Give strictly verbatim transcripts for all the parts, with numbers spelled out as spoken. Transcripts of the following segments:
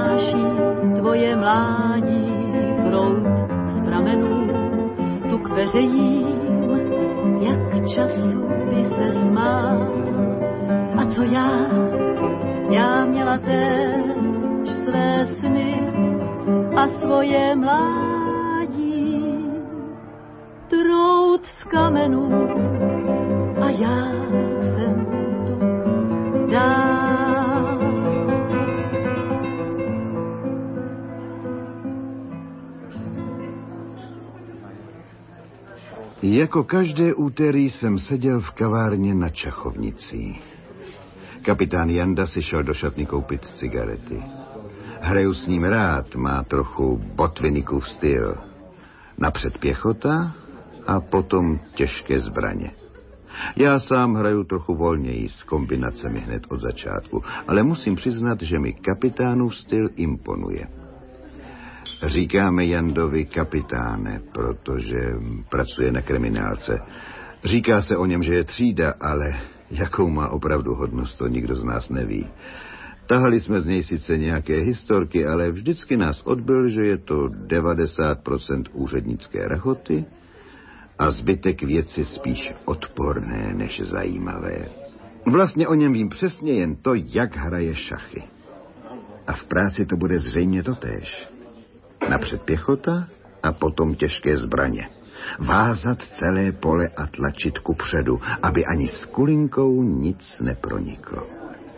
unáší tvoje mládí, proud z pramenů tu kveřejím, jak času by se smál. A co já, já měla též své sny a svoje mládí, trout z kamenů a já jsem tu dál. Jako každé úterý jsem seděl v kavárně na Čachovnicí. Kapitán Janda si šel do šatny koupit cigarety. Hraju s ním rád, má trochu Botvinnikův styl. Napřed pěchota a potom těžké zbraně. Já sám hraju trochu volněji s kombinacemi hned od začátku, ale musím přiznat, že mi kapitánův styl imponuje. Říkáme Jandovi kapitáne, protože pracuje na kriminálce. Říká se o něm, že je třída, ale jakou má opravdu hodnost, to nikdo z nás neví. Tahali jsme z něj sice nějaké historky, ale vždycky nás odbyl, že je to devadesát procent úřednické rachoty a zbytek věci spíš odporné než zajímavé. Vlastně o něm vím přesně jen to, jak hraje šachy. A v práci to bude zřejmě totéž. Napřed pěchota a potom těžké zbraně. Vázat celé pole a tlačit kupředu, aby ani s kulinkou nic neproniklo.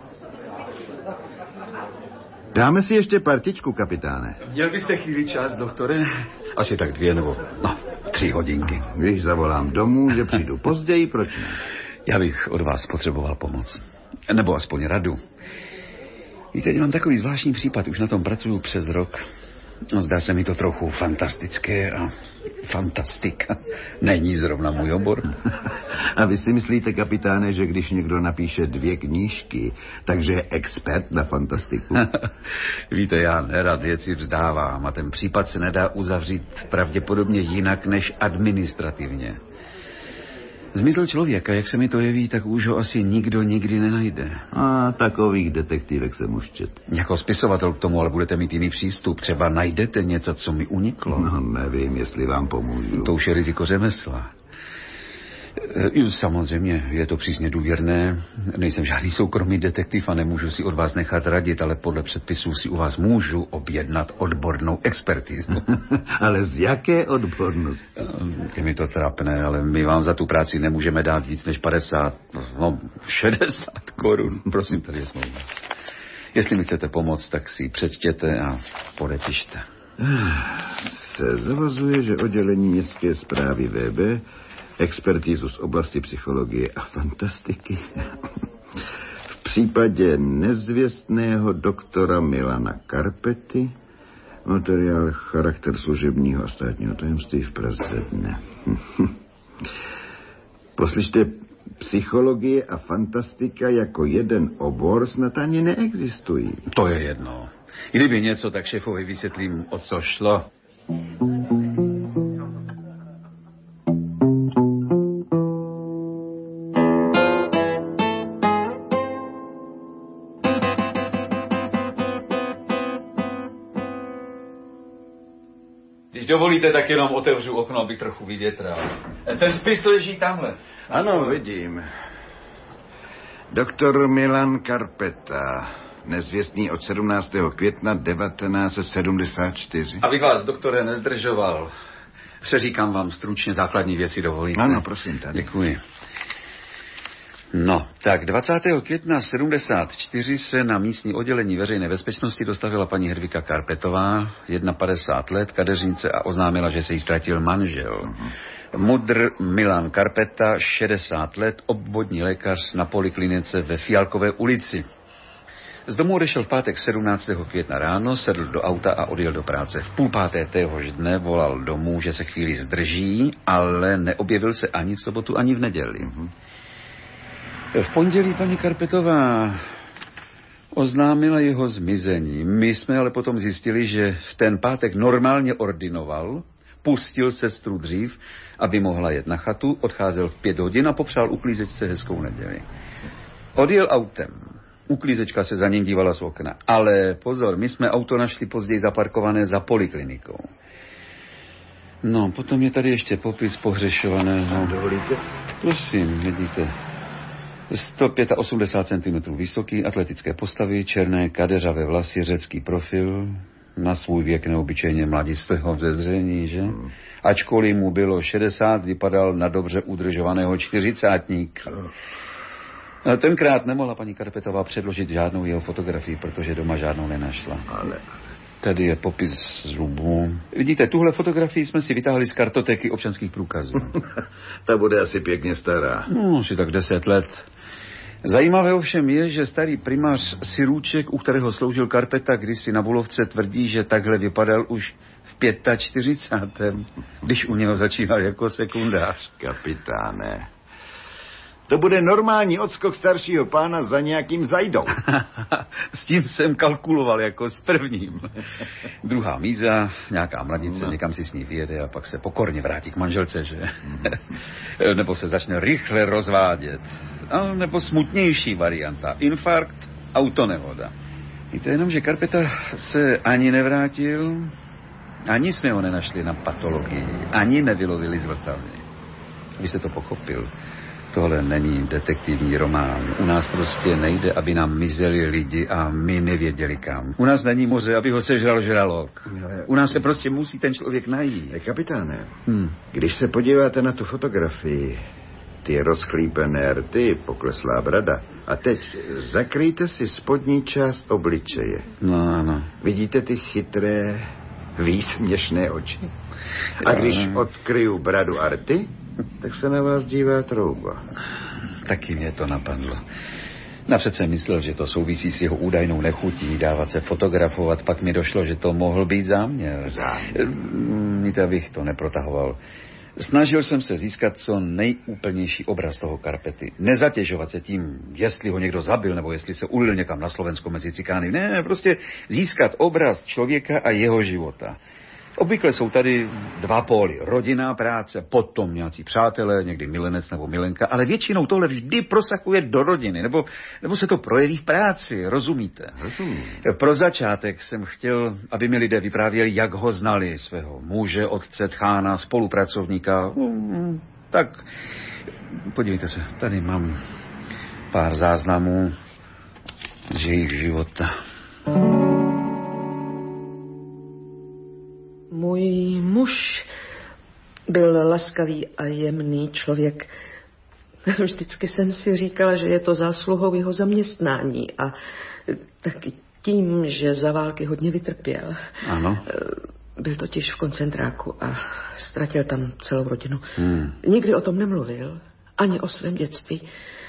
Dáme si ještě partičku, kapitáne. Měl byste chvíli čas, doktore? Asi tak dvě nebo no, tři hodinky. Když zavolám domů, že přijdu později, proč ne? Já bych od vás potřeboval pomoc. Nebo aspoň radu. Víte, mám takový zvláštní případ, už na tom pracuju přes rok. Zdá se mi to trochu fantastické a fantastika není zrovna můj obor. A vy si myslíte, kapitáne, že když někdo napíše dvě knížky, takže je expert na fantastiku? Víte, já nerad věci vzdávám a ten případ se nedá uzavřít pravděpodobně jinak než administrativně. Zmizel člověka, jak se mi to jeví, tak už ho asi nikdo nikdy nenajde. A takových detektivek jsem už čet. Jako spisovatel k tomu ale budete mít jiný přístup. Třeba najdete něco, co mi uniklo. No, nevím, jestli vám pomůžu. To už je riziko řemesla. Samozřejmě je to přísně důvěrné. Nejsem žádný soukromý detektiv a nemůžu si od vás nechat radit, ale podle předpisů si u vás můžu objednat odbornou expertizu. Ale z jaké odbornosti? Je mi to trapné, ale my vám za tu práci nemůžeme dát víc než padesát, no šedesát korun. Prosím, tady je smlouva. Jestli mi chcete pomoct, tak si přečtěte a podepište. Se zavazuje, že oddělení městské správy V B expertízu z oblasti psychologie a fantastiky. V případě nezvěstného doktora Milana Karpety materiál charakter služebního a státního tajemství v Praze dne. Poslyšte, psychologie a fantastika jako jeden obor snad ani neexistují. To je jedno. Kdyby něco, tak šéfovi vysvětlím, o co šlo. Když dovolíte, tak jenom otevřu okno, abych trochu vyvětral. Ten spis leží tamhle. Ano, vidím. Doktor Milan Karpeta, nezvěstný od sedmnáctého května devatenáct set sedmdesát čtyři. Abych vás, doktore, nezdržoval, přeříkám vám stručně základní věci, dovolíte? Ano, prosím, tady. Děkuji. No, tak dvacátého května sedmdesát čtyři se na místní oddělení veřejné bezpečnosti dostavila paní Hedvika Karpetová, padesát jedna let, kadeřnice, a oznámila, že se jí ztratil manžel. Uh-huh. Mudr Milan Karpeta, šedesát let, obvodní lékař na poliklinice ve Fialkové ulici. Z domu odešel v pátek sedmnáctého května ráno, sedl do auta a odjel do práce. V půl páté téhož dne volal domů, že se chvíli zdrží, ale neobjevil se ani v sobotu, ani v neděli. Uh-huh. V pondělí paní Karpetová oznámila jeho zmizení. My jsme ale potom zjistili, že v ten pátek normálně ordinoval, pustil sestru dřív, aby mohla jet na chatu, odcházel v pět hodin a popřál uklízečce hezkou neděli. Odjel autem. Uklízečka se za ním dívala z okna. Ale pozor, my jsme auto našli později zaparkované za poliklinikou. No, potom je tady ještě popis pohřešovaného. Dovolíte? Prosím, vidíte. sto osmdesát pět centimetrů vysoký, atletické postavy, černé kadeřavé vlasy, řecký profil, na svůj věk neobyčejně mladistvého vzezření, že? Hmm. Ačkoliv mu bylo šedesát, vypadal na dobře udržovaného čtyřicátník. No, tenkrát nemohla paní Karpetová předložit žádnou jeho fotografii, protože doma žádnou nenašla. Ale... Tady je popis zubů. Vidíte, tuhle fotografii jsme si vytáhli z kartotéky občanských průkazů. Ta bude asi pěkně stará. No, asi tak deset let. Zajímavé ovšem je, že starý primář Sirůček, u kterého sloužil Karpeta kdysi na Bulovce, tvrdí, že takhle vypadal už v čtyřicátém pátém, když u něho začínal jako sekundář. Kapitáne, to bude normální odskok staršího pána za nějakým zajdou. S tím jsem kalkuloval jako s prvním. Druhá míza, nějaká mladice, no. Někam si s ní vyjede a pak se pokorně vrátí k manželce, že? Nebo se začne rychle rozvádět. A nebo smutnější varianta. Infarkt, autonehoda. Víte jenom, že Karpeta se ani nevrátil, ani jsme ho nenašli na patologii, ani nevylovili z Vltavy. Vy jste to pochopil. Tohle není detektivní román. U nás prostě nejde, aby nám mizeli lidi a my nevěděli kam. U nás není moře, aby ho sežral žralok. U nás se prostě musí ten člověk najít. Kapitáne, hmm. když se podíváte na tu fotografii, ty rozchlípené rty, pokleslá brada, a teď zakryjte si spodní část obličeje. No, ano. Vidíte ty chytré, výsměšné oči? A když odkryju bradu a rty, tak se na vás dívá trouba. Taky mě to napadlo. Napřed jsem myslel, že to souvisí s jeho údajnou nechutí dávat se fotografovat, pak mi došlo, že to mohl být záměr. Záměr? Víte, abych to neprotahoval. Snažil jsem se získat co nejúplnější obraz toho Karpety. Nezatěžovat se tím, jestli ho někdo zabil, nebo jestli se ulil někam na Slovensko mezi cikány. Ne, prostě získat obraz člověka a jeho života. Obvykle jsou tady dva póly. Rodina, práce, potom nějací přátelé, někdy milenec nebo milenka, ale většinou tohle vždy prosakuje do rodiny, nebo, nebo se to projeví v práci, rozumíte? Rozumím. Pro začátek jsem chtěl, aby mi lidé vyprávěli, jak ho znali, svého muže, otce, tchána, spolupracovníka. Tak, podívejte se, tady mám pár záznamů z jejich života. Můj muž byl laskavý a jemný člověk. Vždycky jsem si říkala, že je to zásluhou jeho zaměstnání a taky tím, že za války hodně vytrpěl. Ano. Byl totiž v koncentráku a ztratil tam celou rodinu. Hmm. Nikdy o tom nemluvil, ani o svém dětství.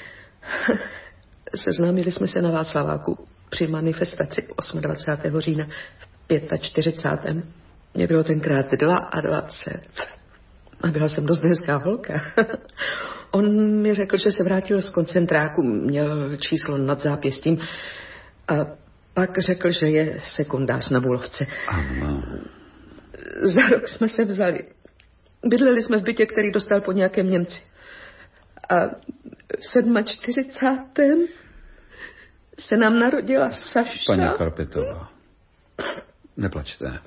Seznámili jsme se na Václaváku při manifestaci dvacátého osmého října v čtyřicátém pátém Mě bylo tenkrát dvacet dva a byla jsem dost hezká holka. On mi řekl, že se vrátil z koncentráku, měl číslo nad zápěstím a pak řekl, že je sekundář na Bulovce. Ano. Za rok jsme se vzali. Bydleli jsme v bytě, který dostal po nějakém Němci. A v čtyřicátém sedmém se nám narodila Saša. Paní Karpetová, neplačte.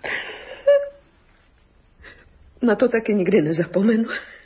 Na to taky nikdy nezapomenu.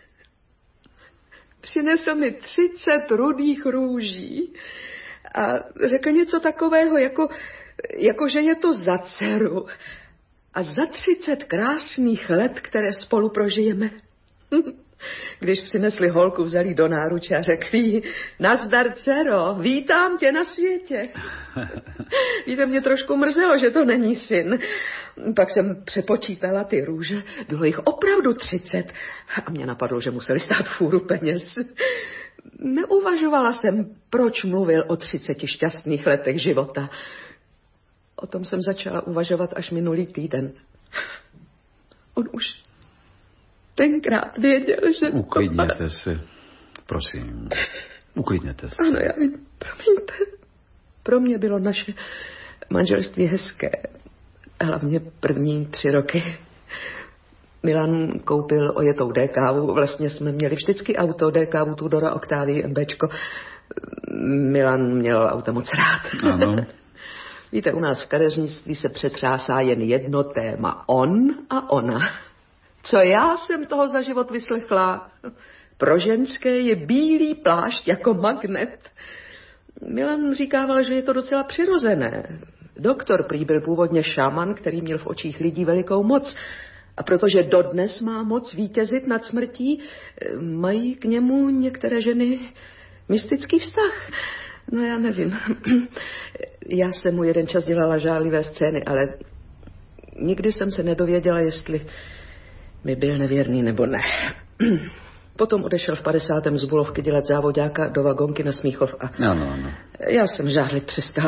Přinesl mi třicet rudých růží a řekl něco takového, jako, jako že je to za dceru a za třicet krásných let, které spolu prožijeme. Když přinesli holku, vzali do náruče a řekli: nazdar, dcero, vítám tě na světě. Víte, mě trošku mrzelo, že to není syn. Pak jsem přepočítala ty růže, bylo jich opravdu třicet a mě napadlo, že museli stát fůru peněz. Neuvažovala jsem, proč mluvil o třiceti šťastných letech života. O tom jsem začala uvažovat až minulý týden. On už tenkrát věděl, že... Uklidněte to... se, prosím. Uklidněte se. Ano, já vím, promiňte. Pro mě bylo naše manželství hezké. Hlavně první tři roky. Milan koupil ojetou dékávu. Vlastně jsme měli vždycky auto, dékávu, Tudora, Octavii, MBčko. Milan měl auta moc rád. Ano. Víte, u nás v kadeřnictví se přetřásá jen jedno téma. On a ona. Co já jsem toho za život vyslechla? Pro ženské je bílý plášť jako magnet. Milan říkával, že je to docela přirozené. Doktor prý byl původně šaman, který měl v očích lidí velikou moc. A protože dodnes má moc vítězit nad smrtí, mají k němu některé ženy mystický vztah. No já nevím. Já jsem mu jeden čas dělala žárlivé scény, ale nikdy jsem se nedověděla, jestli mi byl nevěrný nebo ne. Potom odešel v padesátém z Bulovky dělat závodáka do vagonky na Smíchov a ano, ano. Já jsem žárlit přestala.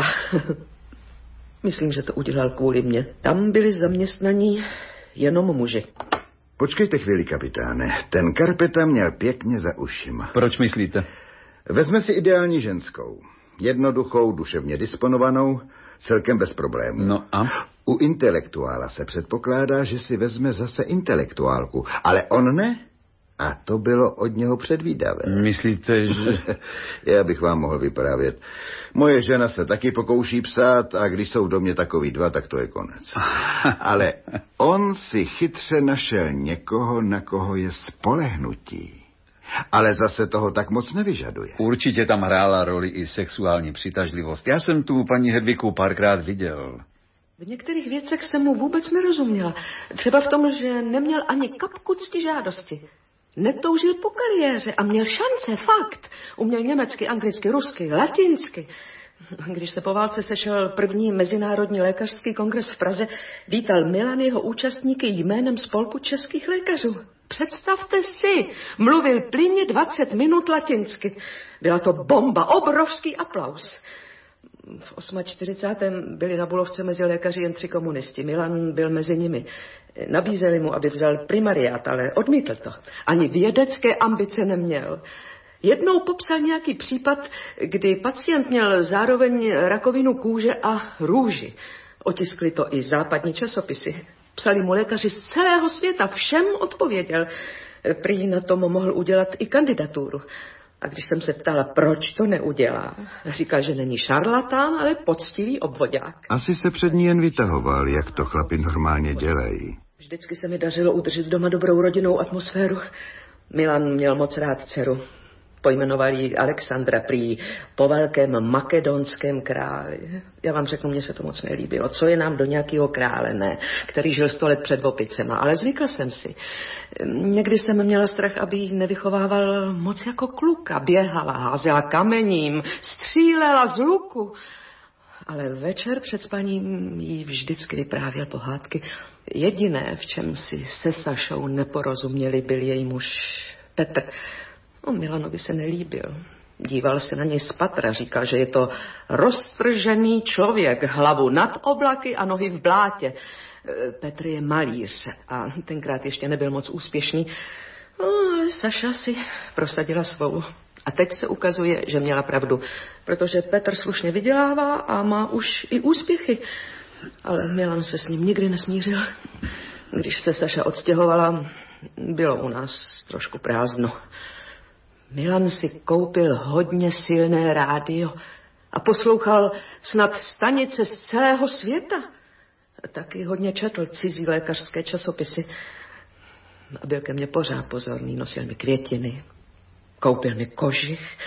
Myslím, že to udělal kvůli mně. Tam byli zaměstnaní jenom muži. Počkejte chvíli, kapitáne. Ten Karpeta měl pěkně za ušima. Proč myslíte? Vezme si ideální ženskou. Jednoduchou, duševně disponovanou, celkem bez problémů. No a? U intelektuála se předpokládá, že si vezme zase intelektuálku, ale on ne. A to bylo od něho předvídavé. Myslíte, že... Já bych vám mohl vyprávět. Moje žena se taky pokouší psát a když jsou v domě takový dva, tak to je konec. Ale on si chytře našel někoho, na koho je spolehnutí. Ale zase toho tak moc nevyžaduje. Určitě tam hrála roli i sexuální přitažlivost. Já jsem tu paní Hedviku párkrát viděl. V některých věcech jsem mu vůbec nerozuměla. Třeba v tom, že neměl ani kapku ctižádosti. Netoužil po kariéře a měl šance, fakt. Uměl německy, anglicky, rusky, latinsky. Když se po válce sešel první mezinárodní lékařský kongres v Praze, vítal Milan jeho účastníky jménem spolku českých lékařů. Představte si, mluvil plynně dvacet minut latinsky. Byla to bomba, obrovský aplaus. V čtyřicátém osmém byli na Bulovce mezi lékaři jen tři komunisti. Milan byl mezi nimi. Nabízeli mu, aby vzal primariát, ale odmítl to. Ani vědecké ambice neměl. Jednou popsal nějaký případ, kdy pacient měl zároveň rakovinu kůže a růži. Otiskli to i západní časopisy. Psali mu lékaři z celého světa, všem odpověděl. Prý na tom mohl udělat i kandidaturu. A když jsem se ptala, proč to neudělá, říkal, že není šarlatán, ale poctivý obvodák. Asi se před ní jen vytahoval, jak to chlapi normálně dělají. Vždycky se mi dařilo udržet doma dobrou rodinnou atmosféru. Milan měl moc rád dceru. Pojmenoval ji Alexandra prý po velkém makedonském králi. Já vám řeknu, mně se to moc nelíbilo. Co je nám do nějakého krále, ne, který žil sto let před opicema, ale zvykla jsem si. Někdy jsem měla strach, aby ji nevychovával moc jako kluka. Běhala, házela kamením, střílela z luku. Ale večer před spaním jí vždycky vyprávěl pohádky. Jediné, v čem si se Sašou neporozuměli, byl její muž Petr. No, Milanovi se nelíbil. Díval se na něj z patra, říkal, že je to roztržený člověk, hlavu nad oblaky a nohy v blátě. Petr je malíř a tenkrát ještě nebyl moc úspěšný. No, ale Saša si prosadila svou. A teď se ukazuje, že měla pravdu, protože Petr slušně vydělává a má už i úspěchy. Ale Milan se s ním nikdy nesmířil. Když se Saša odstěhovala, bylo u nás trošku prázdno. Milan si koupil hodně silné rádio a poslouchal snad stanice z celého světa. Taky hodně četl cizí lékařské časopisy. A byl ke mně pořád pozorný, nosil mi květiny, koupil mi kožich.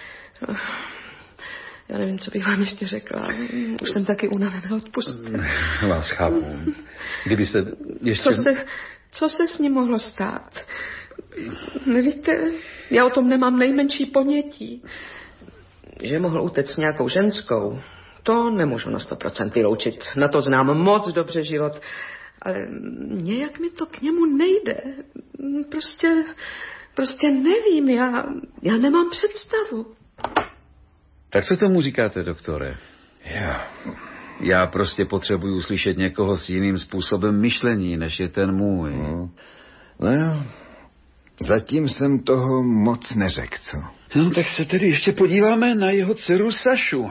Já nevím, co bych vám ještě řekla. Už jsem taky unavená, odpusťte. Vás chápu. Kdyby se ještě... Co se, co se s ním mohlo stát? Nevíte, já o tom nemám nejmenší ponětí. Že mohl utéct s nějakou ženskou, to nemůžu na sto procent vyloučit. Na to znám moc dobře život. Ale nějak mi to k němu nejde. Prostě, prostě nevím, já, já nemám představu. Tak co tomu říkáte, doktore? Já... Já prostě potřebuju slyšet někoho s jiným způsobem myšlení, než je ten můj. No, no jo. Zatím jsem toho moc neřekl, co? No, tak se tedy ještě podíváme na jeho dceru Sašu.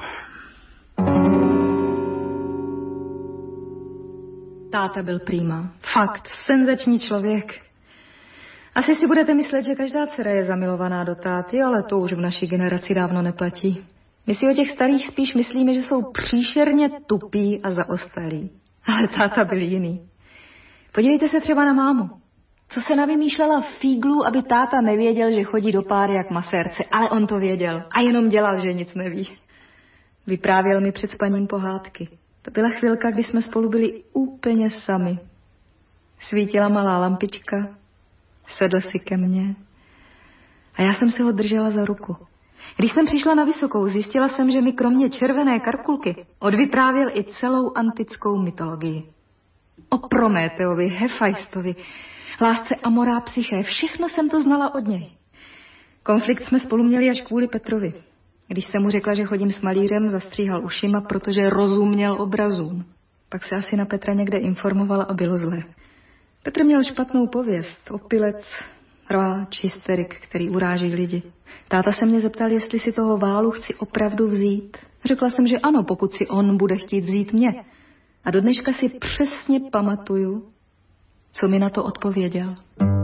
Táta byl prima. Fakt, senzační člověk. Asi si budete myslet, že každá dcera je zamilovaná do táty, ale to už v naší generaci dávno neplatí. My si o těch starých spíš myslíme, že jsou příšerně tupí a zaostalí. Ale táta byl jiný. Podívejte se třeba na mámu. Co se navymýšlela fíglu, aby táta nevěděl, že chodí do páry jak masérce, ale on to věděl a jenom dělal, že nic neví. Vyprávěl mi před spaním pohádky. To byla chvilka, kdy jsme spolu byli úplně sami. Svítila malá lampička, sedl si ke mně a já jsem se ho držela za ruku. Když jsem přišla na Vysokou, zjistila jsem, že mi kromě červené karkulky odvyprávěl i celou antickou mytologii. O Prométeovi, Hefajstovi, lásce Amora Psyché, všechno jsem to znala od něj. Konflikt jsme spolu měli až kvůli Petrovi. Když jsem mu řekla, že chodím s malířem, zastříhal ušima, protože rozuměl obrazům. Pak se asi na Petra někde informovala a bylo zlé. Petr měl špatnou pověst, opilec, rváč, hysterik, který uráží lidi. Táta se mě zeptal, jestli si toho Válu chci opravdu vzít. Řekla jsem, že ano, pokud si on bude chtít vzít mě. A do dneška si přesně pamatuju, co mi na to odpověděl.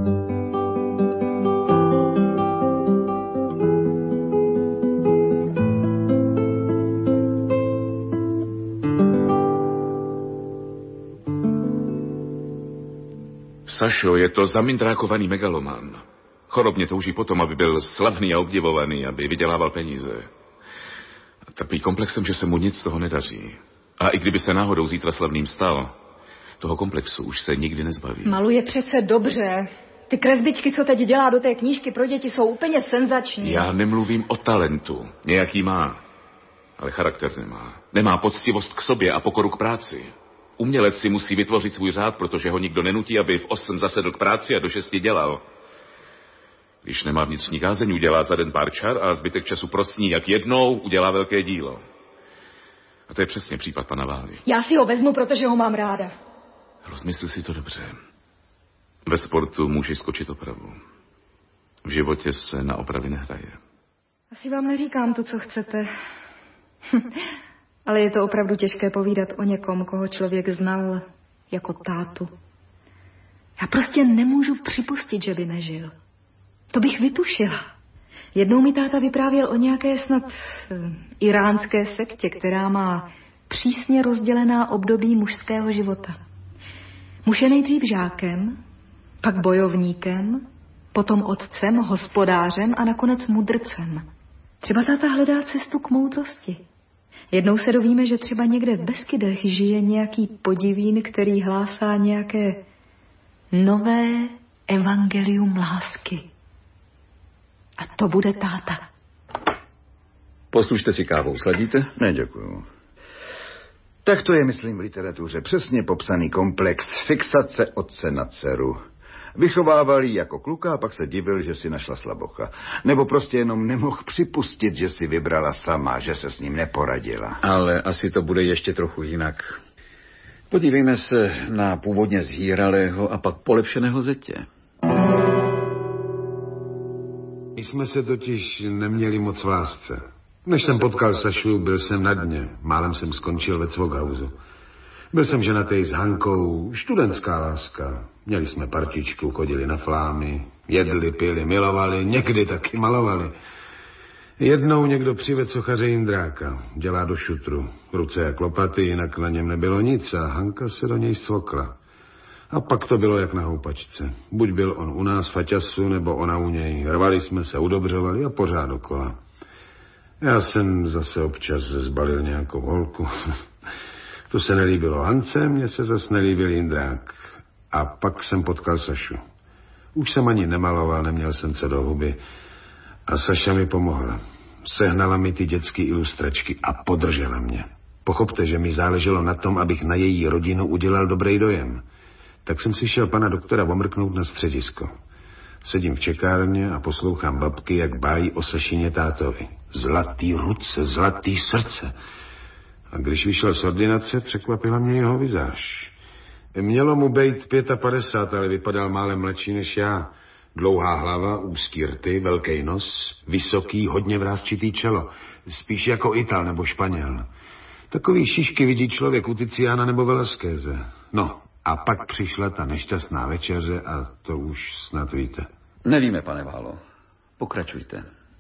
Sašo, je to zamindrákovaný megalomán. Chorobně touží potom, aby byl slavný a obdivovaný, aby vydělával peníze. A trpí komplexem, že se mu nic z toho nedaří. A i kdyby se náhodou zítra slavným stal, toho komplexu už se nikdy nezbaví. Maluje přece dobře. Ty kresbičky, co teď dělá do té knížky pro děti, jsou úplně senzační. Já nemluvím o talentu. Nějaký má, ale charakter nemá. Nemá poctivost k sobě a pokoru k práci. Umělec si musí vytvořit svůj řád, protože ho nikdo nenutí, aby v osm zasedl k práci a do šesti dělal. Když nemá vnitřní kázeň, udělá za den pár čar a zbytek času prostní, jak jednou udělá velké dílo. A to je přesně případ pana Vály. Já si ho vezmu, protože ho mám ráda. Rozmysli si to dobře. Ve sportu můžeš skočit opravu. V životě se na opravy nehraje. Asi vám neříkám to, co chcete. Ale je to opravdu těžké povídat o někom, koho člověk znal jako tátu. Já prostě nemůžu připustit, že by nežil. To bych vytušila. Jednou mi táta vyprávěl o nějaké snad uh, iránské sektě, která má přísně rozdělená období mužského života. Muž je nejdřív žákem, pak bojovníkem, potom otcem, hospodářem a nakonec mudrcem. Třeba táta hledá cestu k moudrosti. Jednou se dovíme, že třeba někde v Beskydech žije nějaký podivín, který hlásá nějaké nové evangelium lásky. A to bude táta. Poslušte si kávou, sladíte? Ne, děkuju. Tak to je, myslím, v literatuře přesně popsaný komplex fixace otce na dceru. Vychovával ji jako kluka a pak se divil, že si našla slabocha. Nebo prostě jenom nemohl připustit, že si vybrala sama, že se s ním neporadila. Ale asi to bude ještě trochu jinak. Podívejme se na původně zhýralého a pak polepšeného zetě. My jsme se totiž neměli moc v lásce. Než jsem potkal Sašu, byl jsem na dně. Málem jsem skončil ve Cvoghausu. Byl jsem ženatý s Hankou, studentská láska. Měli jsme partičku, chodili na flámy, jedli, pili, milovali, někdy taky malovali. Jednou někdo přived sochaře Jindráka, dělá do šutru. Ruce jak lopaty, jinak na něm nebylo nic a Hanka se do něj svokla. A pak to bylo jak na houpačce. Buď byl on u nás v Faťasu, nebo ona u něj. Rvali jsme se, udobřovali a pořád dokola. Já jsem zase občas zbalil nějakou holku. To se nelíbilo Hance, mně se zase nelíbil Jindrák. A pak jsem potkal Sašu. Už jsem ani nemaloval, neměl jsem co do huby. A Saša mi pomohla. Sehnala mi ty dětské ilustračky a podržela mě. Pochopte, že mi záleželo na tom, abych na její rodinu udělal dobrý dojem. Tak jsem si šel pana doktora omrknout na středisko. Sedím v čekárně a poslouchám babky, jak bájí o Sašině tátovi. Zlatý ruce, zlatý srdce. A když vyšel z ordinace, překvapila mě jeho vizáž. Mělo mu být padesát pět, ale vypadal málem mladší než já. Dlouhá hlava, úzký rty, velký nos, vysoký, hodně vrásčitý čelo. Spíš jako Ital nebo Španěl. Takový šišky vidí člověk u Tiziana nebo Velasqueze. No, a pak přišla ta nešťastná večeře a to už snad víte. Nevíme, pane Válo. Pokračujte.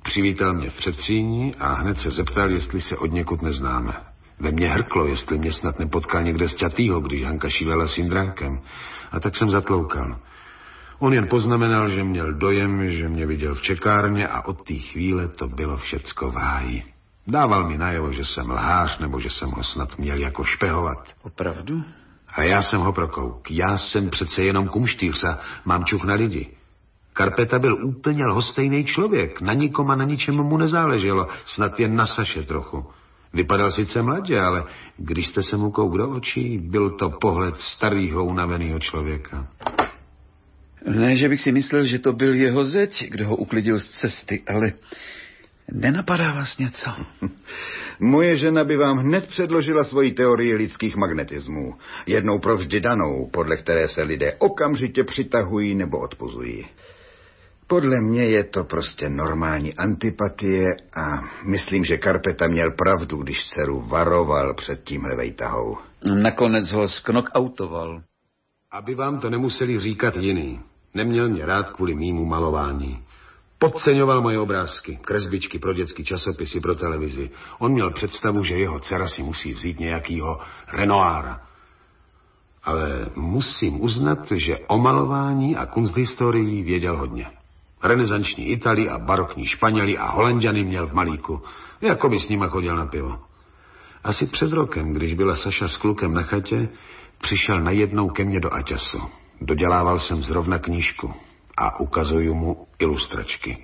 Přivítal mě v předsíni a hned se zeptal, jestli se od někud neznáme. Ve mně hrklo, jestli mě snad nepotkal někde sťatýho, když Hanka šílela s Jindránkem. A tak jsem zatloukal. On jen poznamenal, že měl dojem, že mě viděl v čekárně a od té chvíle to bylo všecko v háji. Dával mi najevo, že jsem lhář, nebo že jsem ho snad měl jako špehovat. Opravdu? A já jsem ho prokouk. Já jsem přece jenom kumštýř a mám čuch na lidi. Karpeta byl úplně lhostejný člověk. Na nikom a na ničem mu nezáleželo. Snad jen na Saše trochu. Vypadal sice mladě, ale když jste se mu kouk do očí, byl to pohled starýho, unaveného člověka. Ne, že bych si myslel, že to byl jeho zeď, kdo ho uklidil z cesty, ale nenapadá vás něco? Moje žena by vám hned předložila svoji teorii lidských magnetismů. Jednou provždy danou, podle které se lidé okamžitě přitahují nebo odpuzují. Podle mě je to prostě normální antipatie a myslím, že Karpeta měl pravdu, když dceru varoval před tímhle vejtahou. Nakonec ho sknokautoval. Aby vám to nemuseli říkat jiný. Neměl mě rád kvůli mýmu malování. Podceňoval moje obrázky, kresbičky pro dětský časopisy, pro televizi. On měl představu, že jeho dcera si musí vzít nějakýho Renoira. Ale musím uznat, že o malování a kunsthistorii věděl hodně. Renesanční Itali a barokní Španěli a Holanďany měl v malíku. Jako by s nima chodil na pivo. Asi před rokem, když byla Saša s klukem na chatě, přišel najednou ke mně do Aťasu. Dodělával jsem zrovna knížku a ukazuju mu ilustračky.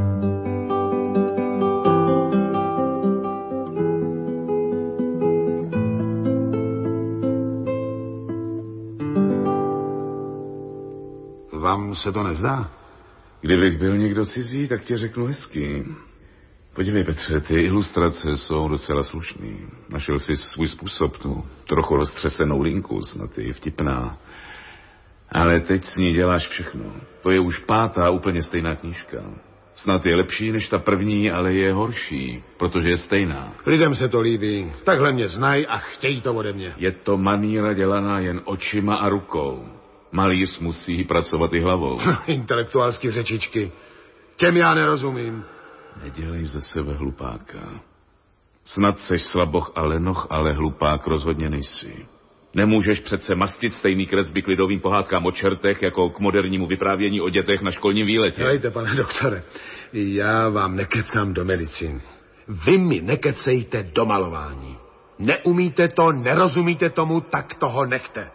Vám se to nezdá? Kdybych byl někdo cizí, tak tě řeknu hezky. Podívej, Petře, ty ilustrace jsou docela slušný. Našel jsi svůj způsob, tu trochu roztřesenou linku, snad je vtipná. Ale teď s ní děláš všechno. To je už pátá úplně stejná knížka. Snad je lepší než ta první, ale je horší, protože je stejná. Lidem se to líbí. Takhle mě znají a chtějí to ode mě. Je to maníra dělaná jen očima a rukou. Malíř musí pracovat i hlavou. Intelektuálské řečičky. Těm já nerozumím. Nedělej ze sebe hlupáka. Snad seš slaboch a lenoch, ale hlupák rozhodně nejsi. Nemůžeš přece mastit stejný kresby k lidovým pohádkám o čertech, jako k modernímu vyprávění o dětech na školním výletě. Hejte, pane doktore, já vám nekecám do medicíny. Vy mi nekecejte do malování. Neumíte to, nerozumíte tomu, tak toho nechte.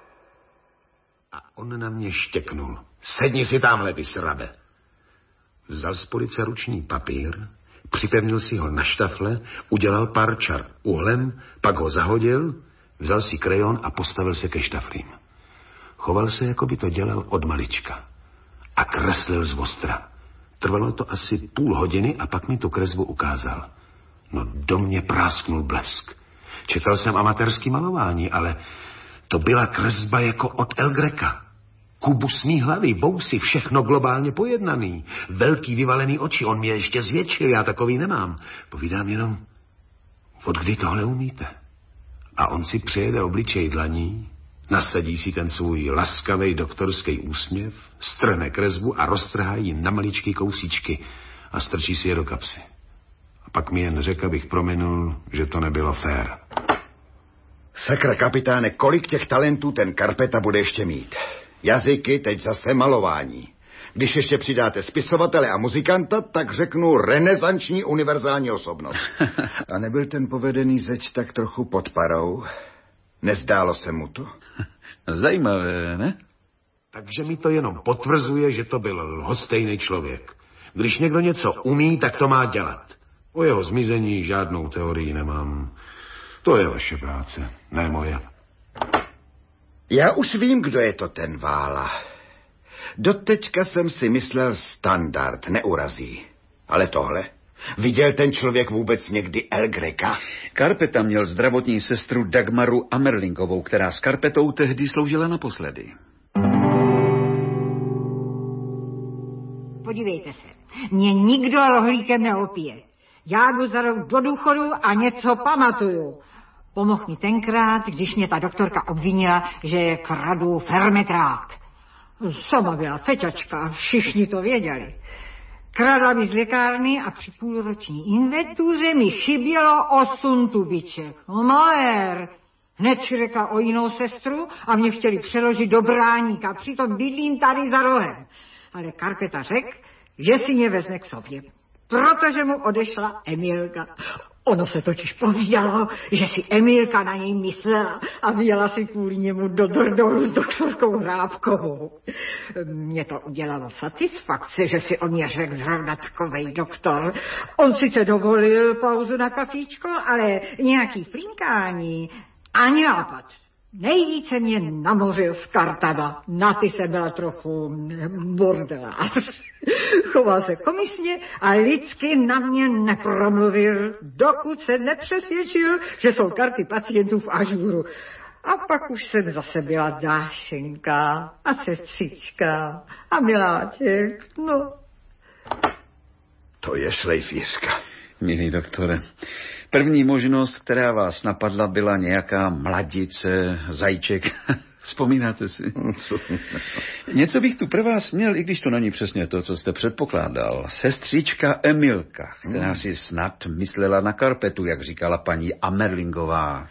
A on na mě štěknul. Sedni si tamhle, vy srabe. Vzal z police ruční papír, připevnil si ho na štafle, udělal pár čar uhlem, pak ho zahodil, vzal si krejon a postavil se ke štaflím. Choval se, jako by to dělal od malička. A kreslil z ostra. Trvalo to asi půl hodiny a pak mi tu kresbu ukázal. No do mě prásknul blesk. Čekal jsem amatérský malování, ale to byla kresba jako od El Greca. Kubusní hlavy, bousy, všechno globálně pojednaný. Velký vyvalený oči, on mě ještě zvětšil, já takový nemám. Povídám jenom, od kdy tohle umíte? A on si přejede obličej dlaní, nasadí si ten svůj laskavej doktorský úsměv, strhne kresbu a roztrhá ji na maličký kousíčky a strčí si je do kapsy. A pak mi jen řekl, abych prominul, že to nebylo fér. Sakra, kapitáne, kolik těch talentů ten Karpeta bude ještě mít? Jazyky, teď zase malování. Když ještě přidáte spisovatele a muzikanta, tak řeknu renesanční univerzální osobnost. A nebyl ten povedený zeď tak trochu pod parou? Nezdálo se mu to? Zajímavé, ne? Takže mi to jenom potvrzuje, že to byl lhostejný člověk. Když někdo něco umí, tak to má dělat. O jeho zmizení žádnou teorii nemám. To je vaše práce, ne moje. Já už vím, kdo je to ten Vála. Doteďka jsem si myslel standard, neurazí. Ale tohle? Viděl ten člověk vůbec někdy El Greca? Karpeta měl zdravotní sestru Dagmaru Amerlingovou, která s Karpetou tehdy sloužila naposledy. Podívejte se, mě nikdo rohlíkem neopije. Já jdu za rok do důchodu a něco pamatuju. Pomohl mi tenkrát, když mě ta doktorka obvinila, že kradu fermetrát. Sama byla feťačka, všichni to věděli. Skradla mi z lékárny a při půlroční inventuře mi chybělo osm tubiček. No malér. Hned si řekla o jinou sestru a mě chtěli přeložit do Bráníka. Přitom bydlím tady za rohem. Ale Karpeta řekl, že si mě vezme k sobě. Protože mu odešla Emilka. Ono se totiž povídalo, že si Emilka na něj myslela a vyjela si kvůli němu do Drdolu s doktorkou Hrábkovou. Mě to udělalo satisfakce, že si o mě řekl zrovna takovej doktor. On sice dovolil pauzu na kafíčko, ale nějaký flinkání ani nápad. Nejvíce mě namořil s kartama. Na ty se byla trochu bordelář. Choval se komisně a lidsky na mě nepromluvil, dokud se nepřesvědčil, že jsou karty pacientů v ažuru. A pak už jsem zase byla Dášenka a sestřička a miláček, no. To je šlejfířka. Milý doktore, první možnost, která vás napadla, byla nějaká mladice, zajíček. Vzpomínáte si? Něco bych tu pro vás měl, i když to není přesně to, co jste předpokládal. Sestřička Emilka, která si snad myslela na Karpetu, jak říkala paní Amerlingová.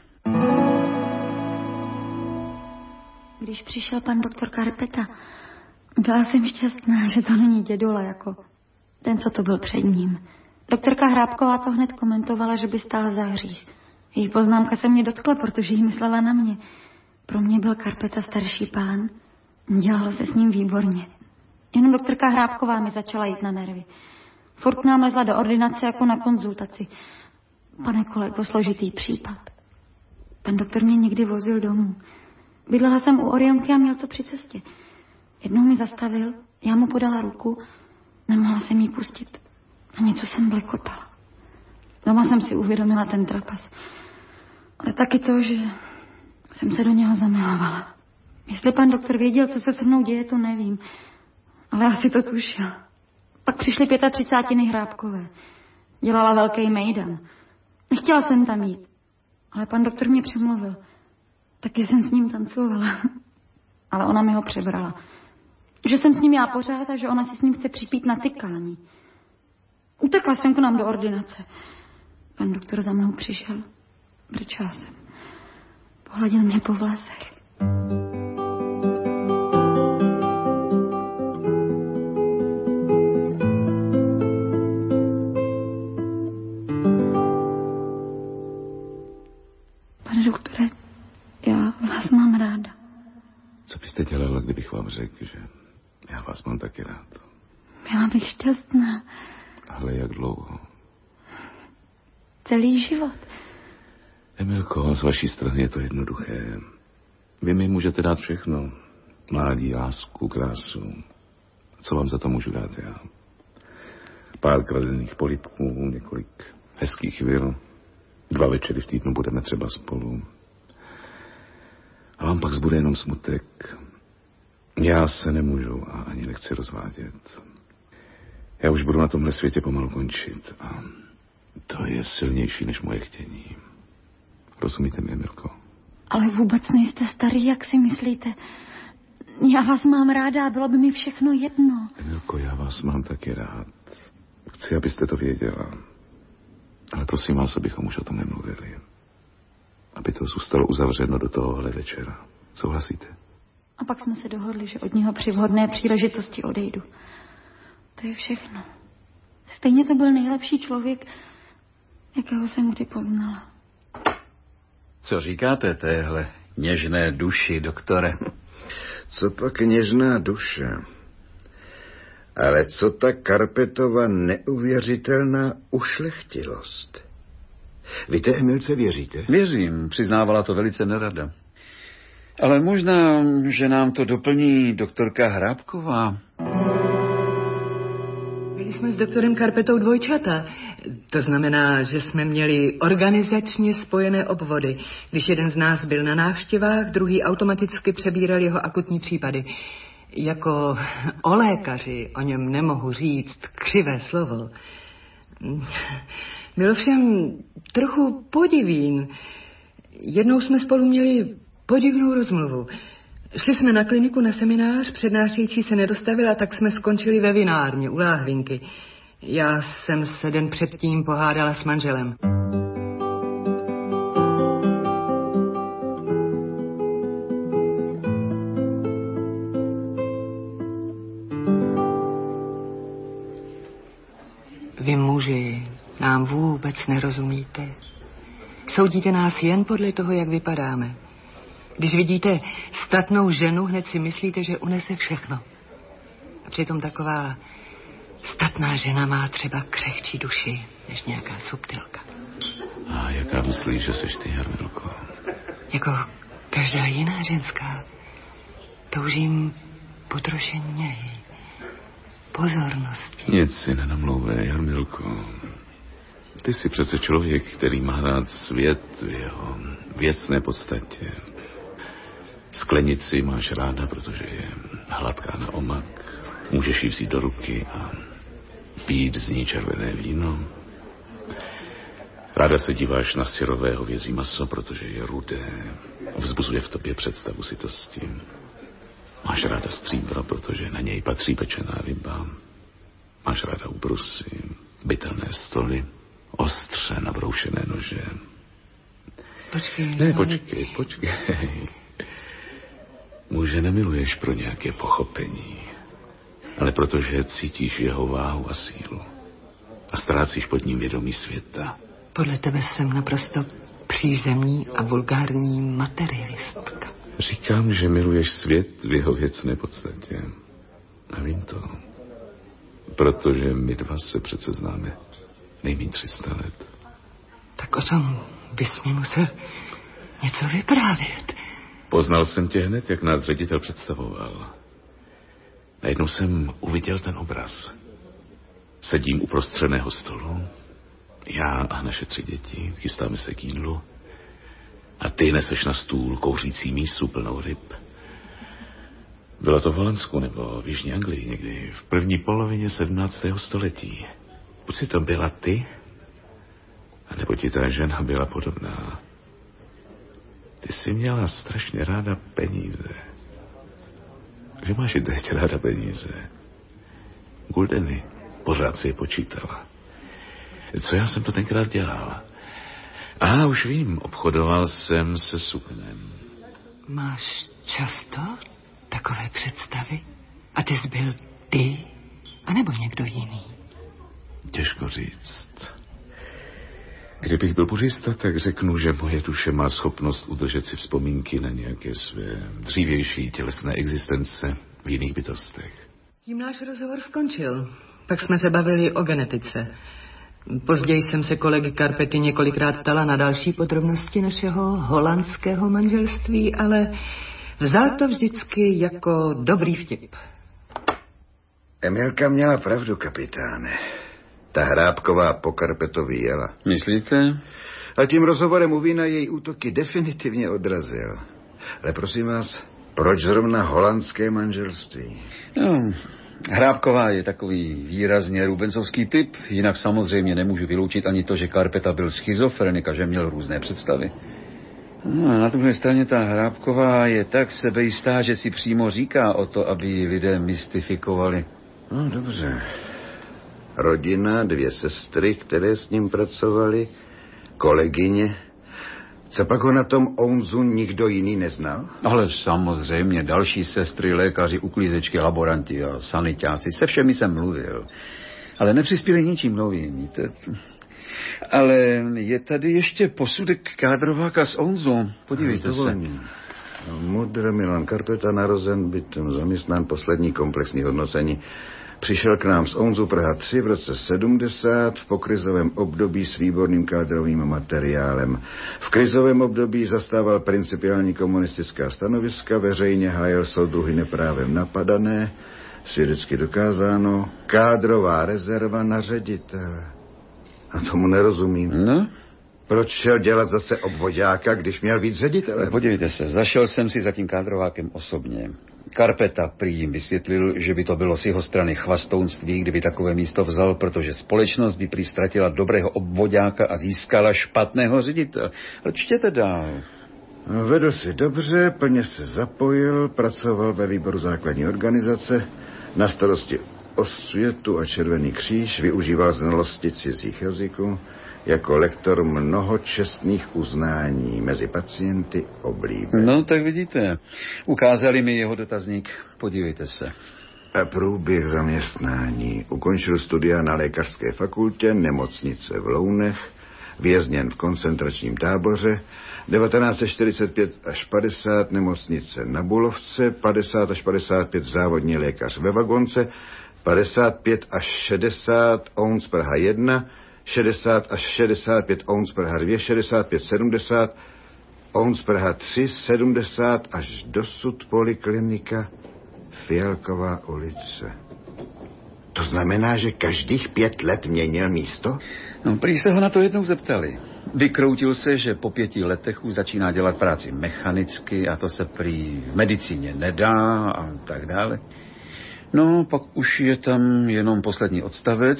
Když přišel pan doktor Karpeta, byla jsem šťastná, že to není dědula jako ten, co to byl před ním. Doktorka Hrábková to hned komentovala, že by stál za hřích. Její poznámka se mě dotkla, protože jí myslela na mě. Pro mě byl Karpeta starší pán. Dělalo se s ním výborně. Jenom doktorka Hrábková mi začala jít na nervy. Furt nám lezla do ordinace jako na konzultaci. Pane kolego, složitý případ. Pan doktor mě někdy vozil domů. Bydlela jsem u Orionky a měl to při cestě. Jednou mi zastavil, já mu podala ruku, nemohla jsem jí pustit. A něco jsem blekotala. Doma jsem si uvědomila ten trapas. Ale taky to, že jsem se do něho zamilovala. Jestli pan doktor věděl, co se se mnou děje, to nevím. Ale asi to tušil. Pak přišly třicátiny Hrábkové. Dělala velký mejdan. Nechtěla jsem tam jít. Ale pan doktor mě přemluvil. Taky jsem s ním tancovala. Ale ona mi ho přebrala. Že jsem s ním já pořád a že ona si s ním chce připít na tykání. Utekla jsem k nám do ordinace. Pan doktor za mnou přišel. Brčela jsem. Pohladil mě po vlasech. Pane doktore, já vás mám ráda. Co byste dělala, kdybych vám řekl, že já vás mám taky rád? Byla bych šťastná. Ale jak dlouho? Celý život. Emilko, z vaší strany je to jednoduché. Vy mi můžete dát všechno. Mládí, lásku, krásu. Co vám za to můžu dát já? Pár kradených polibků, několik hezkých chvil. Dva večery v týdnu budeme třeba spolu. A vám pak zbude jenom smutek. Já se nemůžu a ani nechci rozvádět. Já už budu na tomhle světě pomalu končit a to je silnější než moje chtění. Rozumíte mi, Emilko? Ale vůbec nejste starý, jak si myslíte. Já vás mám ráda a bylo by mi všechno jedno. Emilko, já vás mám taky rád. Chci, abyste to věděla. Ale prosím vás, abychom už o tom nemluvili. Aby to zůstalo uzavřeno do tohohle večera. Souhlasíte? A pak jsme se dohodli, že od něho při vhodné příležitosti odejdu. To je všechno. Stejně to byl nejlepší člověk, jakého jsem kdy poznala. Co říkáte téhle něžné duši, doktore? Co pak něžná duše? Ale co ta Karpetova neuvěřitelná ušlechtilost? Vy té Emilce věříte? Věřím, přiznávala to velice nerada. Ale možná, že nám to doplní doktorka Hrábková. Byli jsme s doktorem Karpetou dvojčata. To znamená, že jsme měli organizačně spojené obvody. Když jeden z nás byl na návštěvách, druhý automaticky přebíral jeho akutní případy. Jako o lékaři o něm nemohu říct křivé slovo. Byl všem trochu podivín. Jednou jsme spolu měli podivnou rozmluvu. Šli jsme na kliniku na seminář, přednášející se nedostavila, tak jsme skončili ve vinárně u láhvinky. Já jsem se den předtím pohádala s manželem. Vy muži nám vůbec nerozumíte. Soudíte nás jen podle toho, jak vypadáme. Když vidíte statnou ženu, hned si myslíte, že unese všechno. A přitom taková statná žena má třeba křehčí duši, než nějaká subtilka. A jaká myslíš, že seš ty, Jarmilko? Jako každá jiná ženská. Toužím po troše něj, pozornosti. Nic si nenamlouvej, Jarmilko. Ty jsi přece člověk, který má rád svět v jeho věcné podstatě. Sklenici máš ráda, protože je hladká na omak. Můžeš ji vzít do ruky a pít z ní červené víno. Ráda se díváš na syrové hovězí maso, protože je rudé. Vzbuzuje v tobě představu sytosti. Máš ráda stříbro, protože na něj patří pečená ryba. Máš ráda ubrusy, bytelné stoly, ostře nabroušené nože. Počkej. Ne, počkej, počkej. Muže nemiluješ pro nějaké pochopení, ale protože cítíš jeho váhu a sílu a ztrácíš pod ním vědomí světa. Podle tebe jsem naprosto přízemní a vulgární materialistka. Říkám, že miluješ svět v jeho věcné podstatě. A vím to. Protože my dva se přece známe nejméně tři sta let. Tak o tom bys mi musel něco vyprávět. Poznal jsem tě hned, jak nás ředitel představoval. Najednou jsem uviděl ten obraz. Sedím u prostřeného stolu, já a naše tři děti, chystáme se k jídlu a ty neseš na stůl kouřící mísu plnou ryb. Bylo to v Holandsku nebo v Jižní Anglii někdy v první polovině sedmnáctého století. Buď si to byla ty, anebo ti ta žena byla podobná. Ty jsi měla strašně ráda peníze. Že máš i teď ráda peníze. Guldeny. Pořád si je počítala. Co já jsem to tenkrát dělal? A už vím, obchodoval jsem se suknem. Máš často takové představy? A ty jsi byl ty, anebo někdo jiný? Těžko říct. Kdybych byl buddhista, tak řeknu, že moje duše má schopnost udržet si vzpomínky na nějaké své dřívější tělesné existence v jiných bytostech. Tím náš rozhovor skončil. Pak jsme se bavili o genetice. Později jsem se kolegy Karpety několikrát ptala na další podrobnosti našeho holandského manželství, ale vzal to vždycky jako dobrý vtip. Emilka měla pravdu, kapitáne. Ta Hrábková po Karpetovi jela. Myslíte? A tím rozhovorem u vína její útoky definitivně odrazil. Ale prosím vás, proč zrovna holandské manželství? No, Hrábková je takový výrazně rubensovský typ, jinak samozřejmě nemůžu vyloučit ani to, že Karpeta byl schizofrenik a že měl různé představy. No a na druhé straně ta Hrábková je tak sebejistá, že si přímo říká o to, aby ji lidé mystifikovali. No dobře. Rodina, dvě sestry, které s ním pracovaly, kolegyně. Co pak ho na tom Ounzu nikdo jiný neznal? Ale samozřejmě, další sestry, lékaři, uklízečky, laboranti a sanitáci, se všemi jsem mluvil. Ale nepřispěli ničím novým. Ale je tady ještě posudek kádrováka z Ounzu. Podívejte se. No, Mudr Milan Karpeta, narozen, bytem zaměstnán, poslední komplexní hodnocení. Přišel k nám z Ounzu Praha tři v roce sedmdesát v pokrizovém období s výborným kádrovým materiálem. V krizovém období zastával principiální komunistická stanoviska, veřejně hájil soudruhy neprávem napadané, svědecky dokázáno, kádrová rezerva na ředitele. A tomu nerozumím. No? Proč šel dělat zase obvoďáka, když měl víc ředitelem? Podívejte se, zašel jsem si za tím kádrovákem osobně. Karpeta prý jim vysvětlil, že by to bylo z jeho strany chvastounství, kdyby takové místo vzal, protože společnost by prý ztratila dobrého obvoďáka a získala špatného ředitele. Ale čtěte dál. Vedl si dobře, plně se zapojil, pracoval ve výboru základní organizace, na starosti Osvětu a Červený kříž, využíval znalosti cizích jazyků, jako lektor mnoho čestných uznání mezi pacienty oblíben. No, tak vidíte. Ukázali mi jeho dotazník. Podívejte se. A průběh zaměstnání. Ukončil studia na lékařské fakultě, nemocnice v Lounech, vězněn v koncentračním táboře, devatenáct set čtyřicet pět až padesát nemocnice na Bulovce, padesát až padesát pět závodní lékař ve Vagonce, padesát pět až šedesát Ouns Praha jedna, šedesát až šedesát pět Ouns Praha dva, šedesát pět sedmdesát Ouns Praha tři, sedmdesát až dosud poliklinika Fialková ulice. To znamená, že každých pět let měnil místo? No, prý se ho na to jednou zeptali. Vykroutil se, že po pěti letech už začíná dělat práci mechanicky a to se prý v medicíně nedá a tak dále. No, pak už je tam jenom poslední odstavec.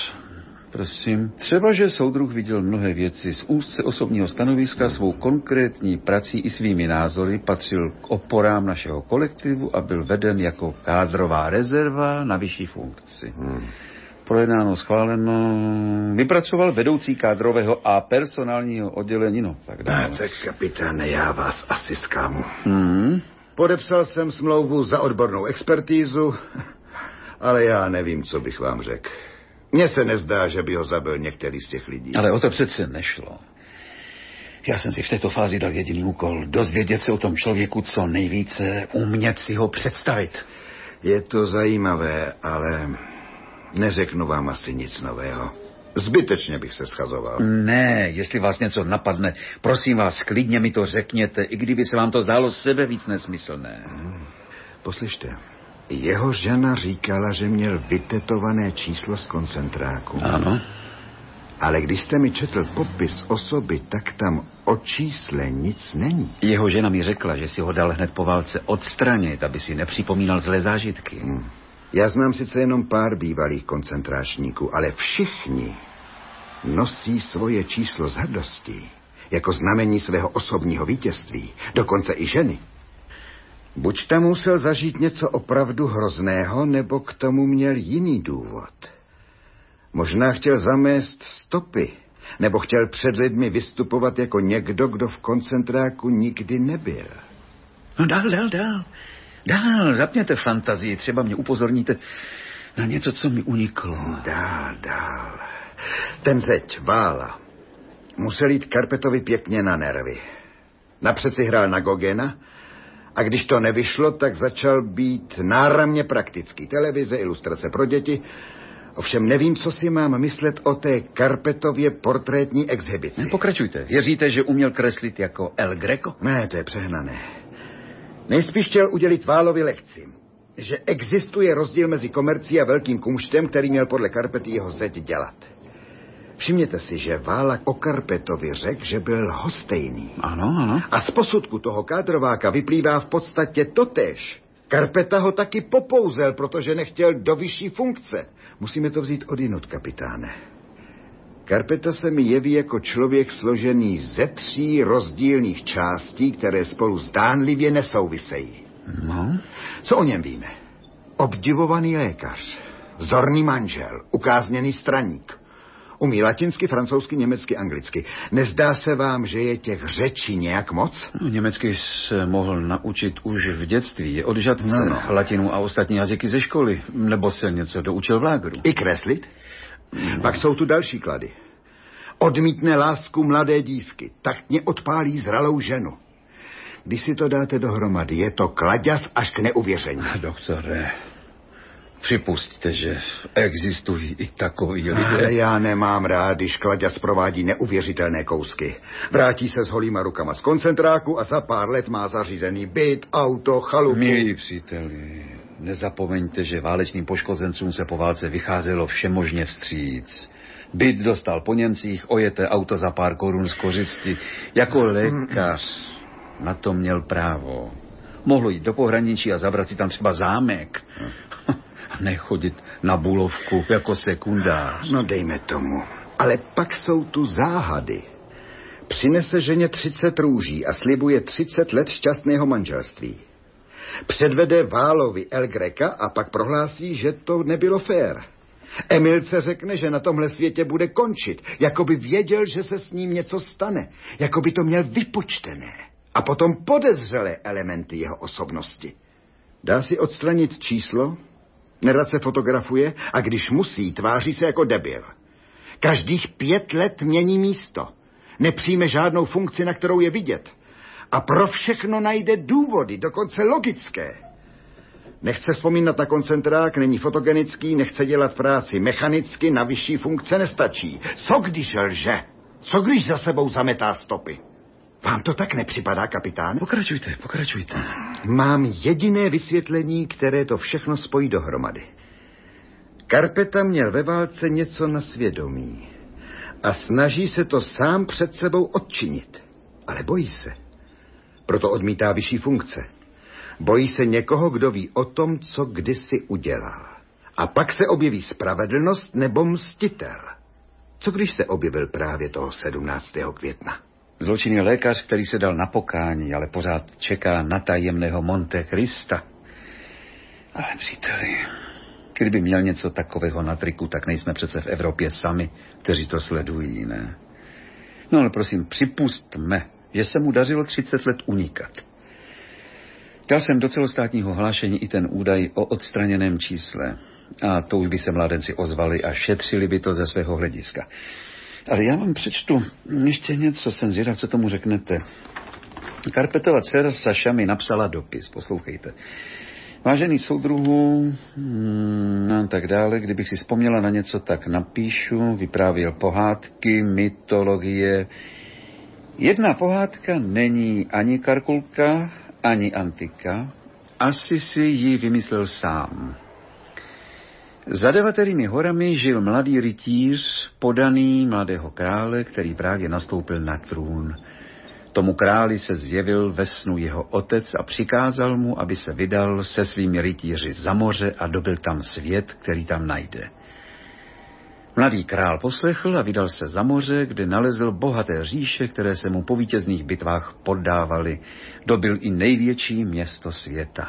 Prosím. Třeba, že soudruh viděl mnohé věci z úzce osobního stanoviska, svou konkrétní prací i svými názory patřil k oporám našeho kolektivu a byl veden jako kádrová rezerva na vyšší funkci. Hmm. Projednáno, schváleno, vypracoval vedoucí kádrového a personálního oddělení, no tak dále. Tak, kapitáne, já vás asi zklamu. Hmm. Podepsal jsem smlouvu za odbornou expertízu, ale já nevím, co bych vám řekl. Mně se nezdá, že by ho zabil některý z těch lidí. Ale o to přece nešlo. Já jsem si v této fázi dal jediný úkol. Dozvědět se o tom člověku co nejvíce, umět si ho představit. Je to zajímavé, ale neřeknu vám asi nic nového. Zbytečně bych se schazoval. Ne, jestli vás něco napadne, prosím vás, klidně mi to řekněte, i kdyby se vám to zdálo sebe víc nesmyslné. Hmm. Poslyšte, jeho žena říkala, že měl vytetované číslo z koncentráku. Ano. Ale když jste mi četl popis osoby, tak tam o čísle nic není. Jeho žena mi řekla, že si ho dal hned po válce odstranit, aby si nepřipomínal zlé zážitky. Hmm. Já znám sice jenom pár bývalých koncentráčníků, ale všichni nosí svoje číslo s hrdostí, jako znamení svého osobního vítězství, dokonce i ženy. Buď tam musel zažít něco opravdu hrozného, nebo k tomu měl jiný důvod. Možná chtěl zamést stopy, nebo chtěl před lidmi vystupovat jako někdo, kdo v koncentráku nikdy nebyl. No dál, dál, dál. Dál, zapněte fantazii, třeba mě upozorníte na něco, co mi uniklo. Dál, dál. Ten zeď, Vála, musel jít Karpetovi pěkně na nervy. Napřed si hrál na Gogena a když to nevyšlo, tak začal být náramně praktický. Televize, ilustrace pro děti. Ovšem nevím, co si mám myslet o té Karpetově portrétní exhibici. Pokračujte. Věříte, že uměl kreslit jako El Greco? Ne, to je přehnané. Nejspíš chtěl udělit Válovi lekci, že existuje rozdíl mezi komercí a velkým kumštem, který měl podle Karpety jeho zeď dělat. Všimněte si, že Vála o Karpetovi řekl, že byl lhostejný. Ano, ano. A z posudku toho kádrováka vyplývá v podstatě totéž. Karpeta ho taky popouzel, protože nechtěl do vyšší funkce. Musíme to vzít odinut, kapitáne. Karpeta se mi jeví jako člověk složený ze tří rozdílných částí, které spolu zdánlivě nesouvisejí. No? Co o něm víme? Obdivovaný lékař, vzorný manžel, ukázněný straník. Umí latinsky, francouzsky, německy, anglicky. Nezdá se vám, že je těch řečí nějak moc? No, německy se mohl naučit už v dětství. Je od žadce, no, no. latinu a ostatní jazyky ze školy. Nebo se něco doučil v lágru. I kreslit? No. Pak jsou tu další klady. Odmítne lásku mladé dívky, taktně odpálí zralou ženu. Když si to dáte dohromady, je to kladěz až k neuvěření. Doktore, připusťte, že existují i takový lidé. Ale já nemám rád, když kladěz provádí neuvěřitelné kousky. Vrátí se s holýma rukama z koncentráku a za pár let má zařízený byt, auto, chalupu. Milí příteli, nezapomeňte, že válečným poškozencům se po válce vycházelo všemožně vstříc. Byt dostal po Němcích, ojeté auto za pár korun z kořisti. Jako lékař na to měl právo. Mohlo jít do pohraničí a zabrat si tam třeba zámek. Nechodit na Bulovku jako sekundář. No dejme tomu. Ale pak jsou tu záhady. Přinese ženě třicet růží a slibuje třicet let šťastného manželství. Předvede Válovi El Greca a pak prohlásí, že to nebylo fér. Emilce řekne, že na tomhle světě bude končit, jako by věděl, že se s ním něco stane, jako by to měl vypočtené. A potom podezřelé elementy jeho osobnosti. Dá si odstranit číslo, nerad se fotografuje a když musí, tváří se jako debil. Každých pět let mění místo. Nepřijme žádnou funkci, na kterou je vidět. A pro všechno najde důvody, dokonce logické. Nechce vzpomínat na koncentrák, není fotogenický, nechce dělat práci mechanicky, na vyšší funkce nestačí. Co když lže? Co když za sebou zametá stopy? Vám to tak nepřipadá, kapitán? Pokračujte, pokračujte. Mám jediné vysvětlení, které to všechno spojí dohromady. Karpeta měl ve válce něco na svědomí a snaží se to sám před sebou odčinit, ale bojí se. Proto odmítá vyšší funkce. Bojí se někoho, kdo ví o tom, co kdysi udělal. A pak se objeví spravedlnost nebo mstitel. Co když se objevil právě toho sedmnáctého května? Zločinný lékař, který se dal na pokání, ale pořád čeká na tajemného Monte Krista. Ale příteli, kdyby měl něco takového na triku, tak nejsme přece v Evropě sami, kteří to sledují, ne? No ale prosím, připustme, že se mu dařilo třicet let unikat. Dal jsem do celostátního hlášení i ten údaj o odstraněném čísle. A to už by se mládenci ozvali a šetřili by to ze svého hlediska. Ale já vám přečtu ještě něco, jsem zvědav, co tomu řeknete. Karpetova dcera Saša mi napsala dopis, poslouchejte. Vážený soudruhu, no tak dále, kdybych si vzpomněla na něco, tak napíšu, vyprávěl pohádky, mytologie. Jedna pohádka není ani Karkulka, ani Antika, asi si ji vymyslel sám. Za devaterými horami žil mladý rytíř, podaný mladého krále, který právě nastoupil na trůn. Tomu králi se zjevil ve snu jeho otec a přikázal mu, aby se vydal se svými rytíři za moře a dobyl tam svět, který tam najde. Mladý král poslechl a vydal se za moře, kde nalezl bohaté říše, které se mu po vítězných bitvách poddávaly. Dobyl i největší město světa.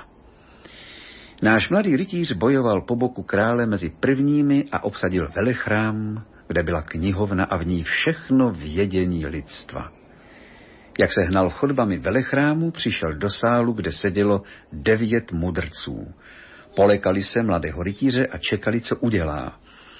Náš mladý rytíř bojoval po boku krále mezi prvními a obsadil velechrám, kde byla knihovna a v ní všechno vědění lidstva. Jak se hnal chodbami velechrámu, přišel do sálu, kde sedělo devět mudrců. Polekali se mladého rytíře a čekali, co udělá.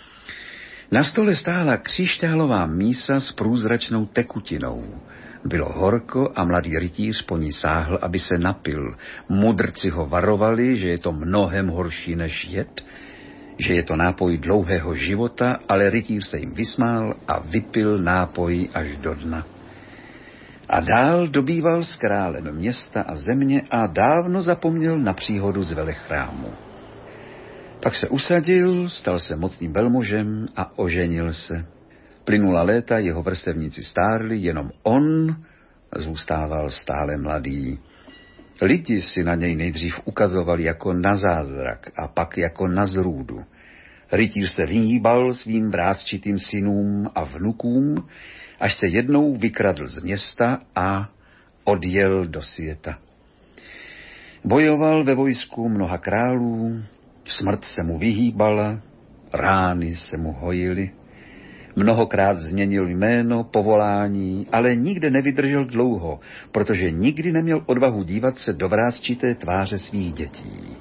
Na stole stála křišťálová mísa s průzračnou tekutinou. Bylo horko a mladý rytíř po ní sáhl, aby se napil. Mudrci ho varovali, že je to mnohem horší než jed, že je to nápoj dlouhého života, ale rytíř se jim vysmál a vypil nápoj až do dna. A dál dobýval s králem města a země a dávno zapomněl na příhodu z velechrámu. Pak se usadil, stal se mocným velmožem a oženil se. Plynula léta, jeho vrstevníci stárli, jenom on zůstával stále mladý. Lidi si na něj nejdřív ukazovali jako na zázrak a pak jako na zrůdu. Rytíř se vyhýbal svým vrásčitým synům a vnukům, až se jednou vykradl z města a odjel do světa. Bojoval ve vojsku mnoha králů, smrt se mu vyhýbala, rány se mu hojily. Mnohokrát změnil jméno, povolání, ale nikde nevydržel dlouho, protože nikdy neměl odvahu dívat se do vrásčité tváře svých dětí.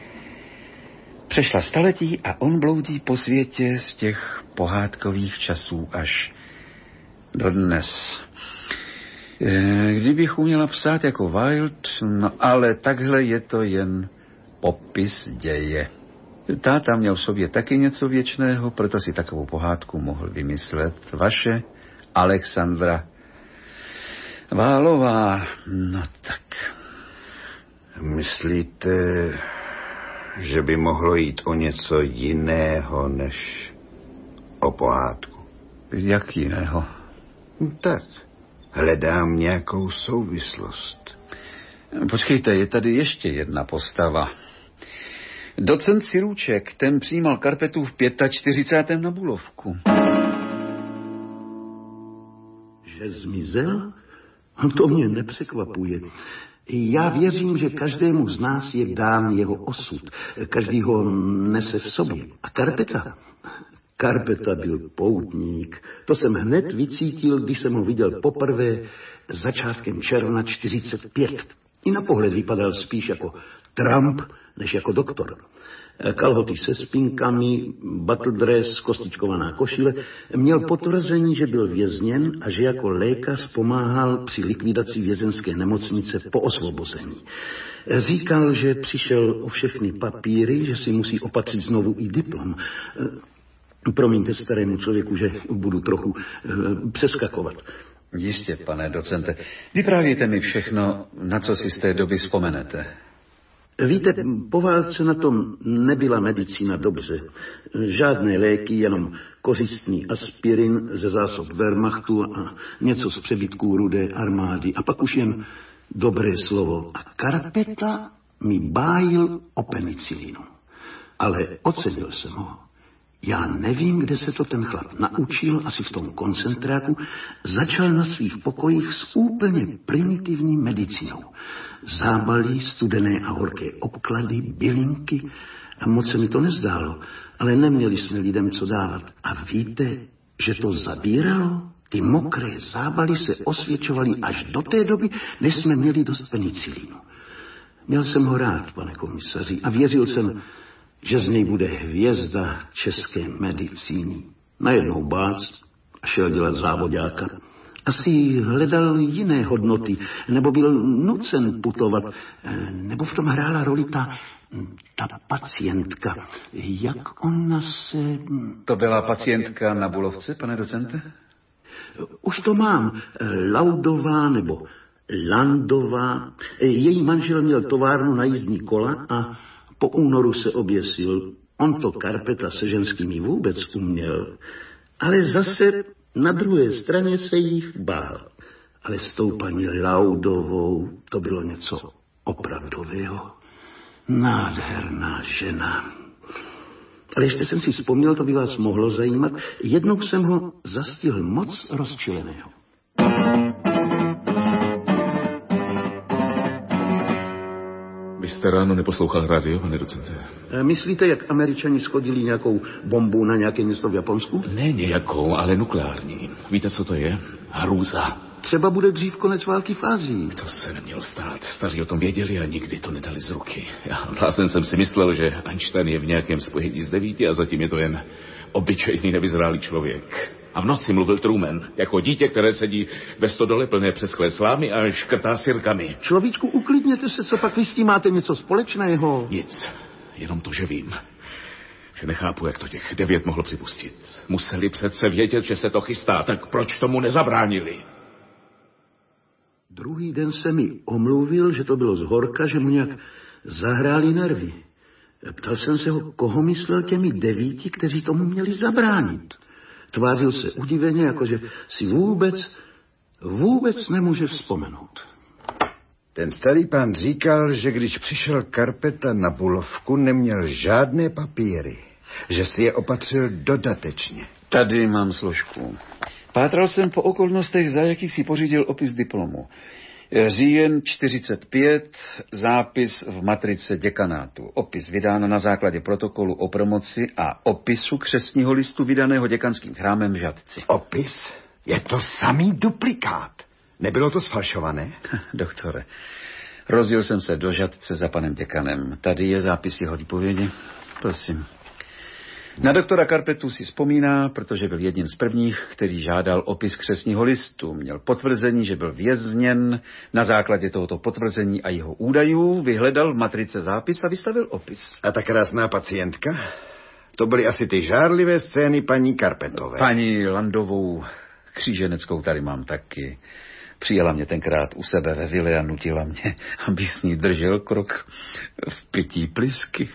Přešla staletí a on bloudí po světě z těch pohádkových časů až dodnes. Kdybych uměla psát jako Wilde, no ale takhle je to jen popis děje. Táta měl v sobě taky něco věčného, proto si takovou pohádku mohl vymyslet. Vaše Alexandra Válová. No tak. Myslíte, že by mohlo jít o něco jiného než o pohádku? Jak jiného? Tak, hledám nějakou souvislost. Počkejte, je tady ještě jedna postava. Docent Sirůček, ten přijímal Karpetu v čtyřicátém pátém na Bulovku. Že zmizel? To mě nepřekvapuje. Já věřím, že každému z nás je dán jeho osud. Každý ho nese v sobě. A Karpeta? Karpeta byl poutník. To jsem hned vycítil, když jsem ho viděl poprvé začátkem června čtyřicet pět. I na pohled vypadal spíš jako Trump, než jako doktor. Kalhoty se spinkami, battle dress, kostičkovaná košile. Měl potvrzení, že byl vězněn a že jako lékař pomáhal při likvidaci vězenské nemocnice po osvobození. Říkal, že přišel o všechny papíry, že si musí opatřit znovu i diplom. Promiňte starému člověku, že budu trochu přeskakovat. Jistě, pane docente. Vyprávějte mi všechno, na co si z té doby vzpomenete. Víte, po válce na tom nebyla medicína dobře. Žádné léky, jenom kořistný aspirin ze zásob Wehrmachtu a něco z přebytků Rudé armády. A pak už jen dobré slovo. A Karpeta mi bájil o penicilinu. Ale ocenil jsem ho. Já nevím, kde se to ten chlap naučil, asi v tom koncentráku, začal na svých pokojích s úplně primitivní medicínou. Zábalí, studené a horké obklady, bylinky, a moc se mi to nezdálo, ale neměli jsme lidem co dávat. A víte, že to zabíralo? Ty mokré zábaly se osvědčovaly až do té doby, než jsme měli dost penicilínu. Měl jsem ho rád, pane komisaři, a věřil jsem, že z něj bude hvězda české medicíny. Najednou bác a šel dělat závoďáka. Asi hledal jiné hodnoty, nebo byl nucen putovat, nebo v tom hrála roli ta, ta pacientka. Jak ona se... To byla pacientka na Bulovce, pane docente? Už to mám. Laudová nebo Landová. Její manžel měl továrnu na jízdní kola a po únoru se oběsil. On to Karpeta se ženskými vůbec uměl. Ale zase na druhé straně se jich bál. Ale s tou paní Laudovou to bylo něco opravdového. Nádherná žena. Ale ještě jsem si vzpomněl, to by vás mohlo zajímat. Jednou jsem ho zastihl moc rozčileného. Vy jste ráno neposlouchal rádio, pane docente? Myslíte, jak Američani schodili nějakou bombu na nějaké město v Japonsku? Ne nějakou, ale nukleární. Víte, co to je? Hrůza. Třeba bude dřív konec války v Asii. To se nemělo stát. Staří o tom věděli a nikdy to nedali z ruky. Já blázen jsem si myslel, že Einstein je v nějakém spojení s devíti a zatím je to jen obyčejný nevyzrálý člověk. A v noci mluvil Truman, jako dítě, které sedí ve stodole plné přesklé slámy a škrtá sirkami. Človíčku, uklidněte se, co pak vy s tím máte něco společného? Nic, jenom to, že vím. Že nechápu, jak to těch devět mohlo připustit. Museli přece vědět, že se to chystá, tak proč tomu nezabránili? Druhý den se mi omluvil, že to bylo z horka, že mu nějak zahráli nervy. Ptal jsem se ho, koho myslel těmi devíti, kteří tomu měli zabránit. Tvářil se udiveně, jakože si vůbec, vůbec nemůže vzpomenout. Ten starý pán říkal, že když přišel Karpeta na Bulovku, neměl žádné papíry, že si je opatřil dodatečně. Tady mám složku. Pátral jsem po okolnostech, za jakých si pořídil opis diplomu. Říjen čtyřicet pět, zápis v matrice děkanátu. Opis vydán na základě protokolu o promoci a opisu křestního listu vydaného děkanským chrámem v Žatci. Opis? Je to samý duplikát. Nebylo to sfalšované? Doktore, rozjel jsem se do Žatce za panem děkanem. Tady je zápis jeho výpovědi. Prosím. Na doktora Karpetu si vzpomíná, protože byl jedním z prvních, který žádal opis křestního listu. Měl potvrzení, že byl vězněn. Na základě tohoto potvrzení a jeho údajů vyhledal v matrice zápis a vystavil opis. A ta krásná pacientka? To byly asi ty žárlivé scény paní Karpetové. Paní Landovou kříženeckou tady mám taky. Přijela mě tenkrát u sebe ve vile a nutila mě, aby s ní držel krok v pití plisky.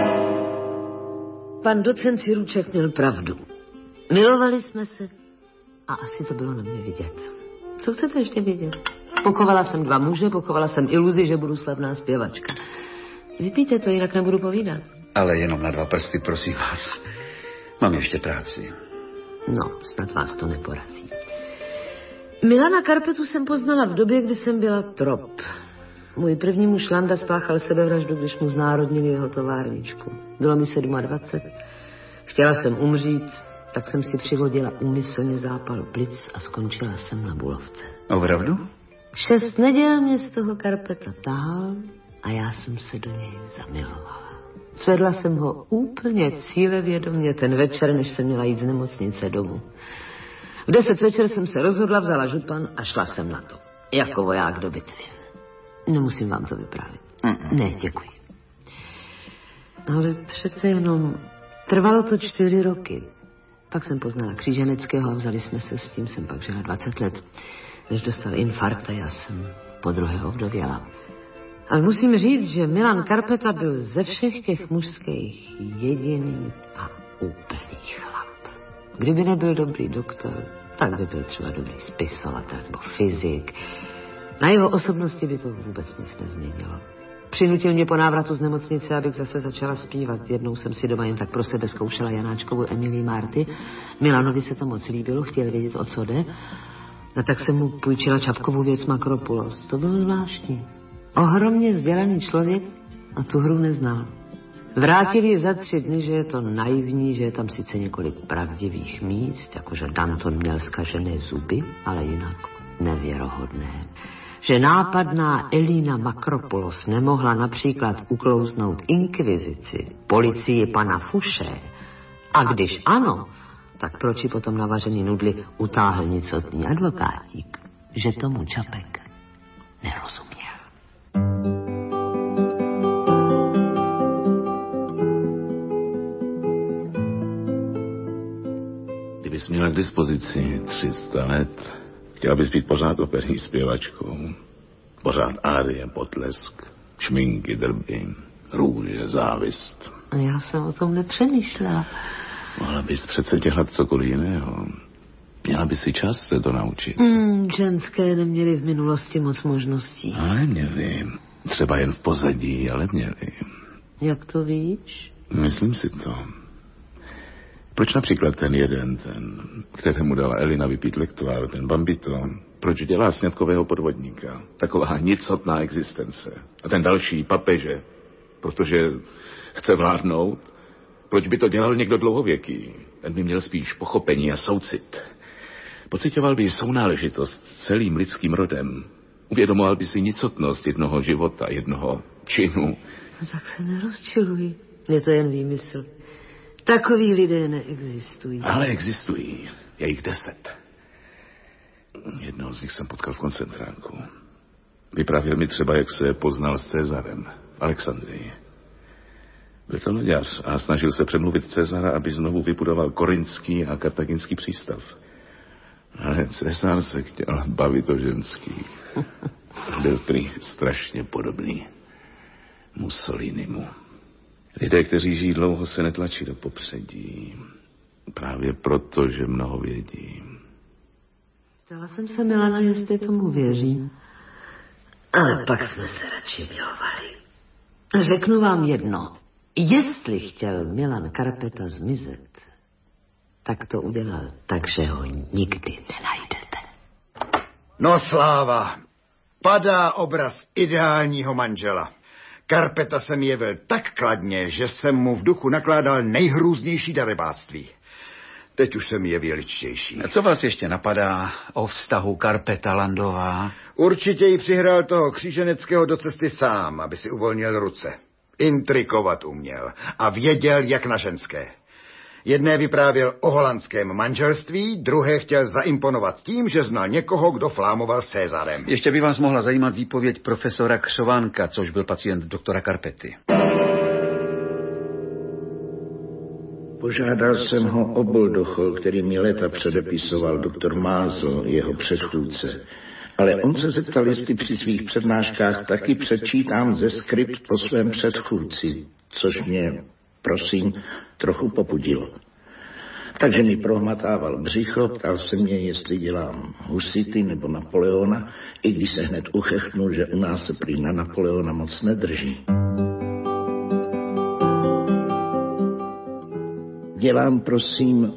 Pan docent Siruček měl pravdu. Milovali jsme se a asi to bylo na mě vidět. Co chcete ještě vědět? Pochovala jsem dva muže, pochovala jsem iluzi, že budu slavná zpěvačka. Vypijte to, jinak nebudu povídat. Ale jenom na dva prsty, prosím vás. Mám ještě práci. No, snad vás to neporazí. Milana Karpetu jsem poznala v době, kdy jsem byla trop. Můj první muž Landa spáchal sebevraždu, když mu znárodnili jeho továrničku. Bylo mi dvacet sedm. Chtěla jsem umřít, tak jsem si přivodila úmyslně zápal plic a skončila jsem na Bulovce. Opravdu? Šest neděl mě z toho Karpeta tahal a já jsem se do něj zamilovala. Svedla jsem ho úplně cílevědomě ten večer, než jsem měla jít z nemocnice domů. V deset večer jsem se rozhodla, vzala župan a šla jsem na to. Jako voják do bitvy. Nemusím vám to vyprávět. Ne, děkuji. Ale přece jenom trvalo to čtyři roky. Pak jsem poznala Kříženeckého a vzali jsme se, s tím jsem pak žila dvacet let. Než dostal infarkt a já jsem podruhé ovdověla. Ale musím říct, že Milan Karpeta byl ze všech těch mužských jediný a úplný chlap. Kdyby nebyl dobrý doktor, tak by byl třeba dobrý spisovatel nebo fyzik. Na jeho osobnosti by to vůbec nic nezměnilo. Přinutil mě po návratu z nemocnice, abych zase začala zpívat. Jednou jsem si doma jen tak pro sebe zkoušela Janáčkovu Emilii Marty. Milanovi se to moc líbilo, chtěl vědět, o co jde. A tak jsem mu půjčila Čapkovu věc Makropulos. To bylo zvláštní. Ohromně vzdělaný člověk a tu hru neznal. Vrátili je za tři dny, že je to naivní, že je tam sice několik pravdivých míst, jakože Danton měl zkažené zuby, ale jinak nevěrohodné. Že nápadná Elína Makropulos nemohla například uklouznout inkvizici, policii pana Fuše. A když ano, tak proč ji potom na vařený nudli utáhl nicotný advokátík? Že tomu Čapek nerozuměl. Kdybys měla k dispozici tři sta let, chtěla bys být pořád operní zpěvačkou. Pořád árie, potlesk, šminky, drby, růže, závist. A já jsem o tom nepřemýšlela. Mohla bys přece dělat cokoliv jiného. Měla by si čas se to naučit. Mm, ženské neměly v minulosti moc možností. Ale měli. Třeba jen v pozadí, ale měli. Jak to víš? Myslím si to. Proč například ten jeden, ten, kterému dala Elina vypít lektoár, ten Bambito, proč dělá sňatkového podvodníka? Taková nicotná existence. A ten další papeže, protože chce vládnout. Proč by to dělal někdo dlouhověký? Ten by měl spíš pochopení a soucit. Pocitoval by sounáležitost s celým lidským rodem. Uvědomoval by si nicotnost jednoho života, jednoho činu. No tak se nerozčiluj. Je to jen výmysl. Takoví lidé neexistují. Ale existují. Je jich deset. Jednoho z nich jsem potkal v koncentráku. Vyprávěl mi třeba, jak se poznal s Cezarem v Alexandrii. Byl to loďař a snažil se přemluvit Cezara, aby znovu vybudoval korinský a kartaginský přístav. Ale Cezar se chtěl bavit o ženských. Byl prý strašně podobný Mussolinimu. Lidé, kteří žijí dlouho, se netlačí do popředí. Právě proto, že mnoho vědí. Ptala jsem se Milana, jestli tomu věří. Ale pak jsme se radši milovali. Řeknu vám jedno. Jestli chtěl Milan Karpeta zmizet, tak to udělal tak, že ho nikdy nenajdete. No sláva, padá obraz ideálního manžela. Karpeta se mi jevil tak kladně, že jsem mu v duchu nakládal nejhrůznější darebáctví. Teď už se mi jeví ličtější. A co vás ještě napadá o vztahu Karpeta-Landová? Určitě jí přihrál toho Kříženeckého do cesty sám, aby si uvolnil ruce. Intrikovat uměl a věděl, jak na ženské. Jedné vyprávěl o holandském manželství, druhé chtěl zaimponovat tím, že znal někoho, kdo flámoval s Cezarem. Ještě by vás mohla zajímat výpověď profesora Křovánka, což byl pacient doktora Karpety. Požádal jsem ho o boldochol, který mi léta předepisoval doktor Mázl, jeho předchůdce. Ale on se zeptal, jestli při svých přednáškách taky přečítám ze skript po svém předchůdci, což mě, prosím, trochu popudilo. Takže mi prohmatával břicho, ptal se mě, jestli dělám Husity nebo Napoleona, i když se hned uchechtnul, že u nás se prý na Napoleona moc nedrží. Dělám, prosím,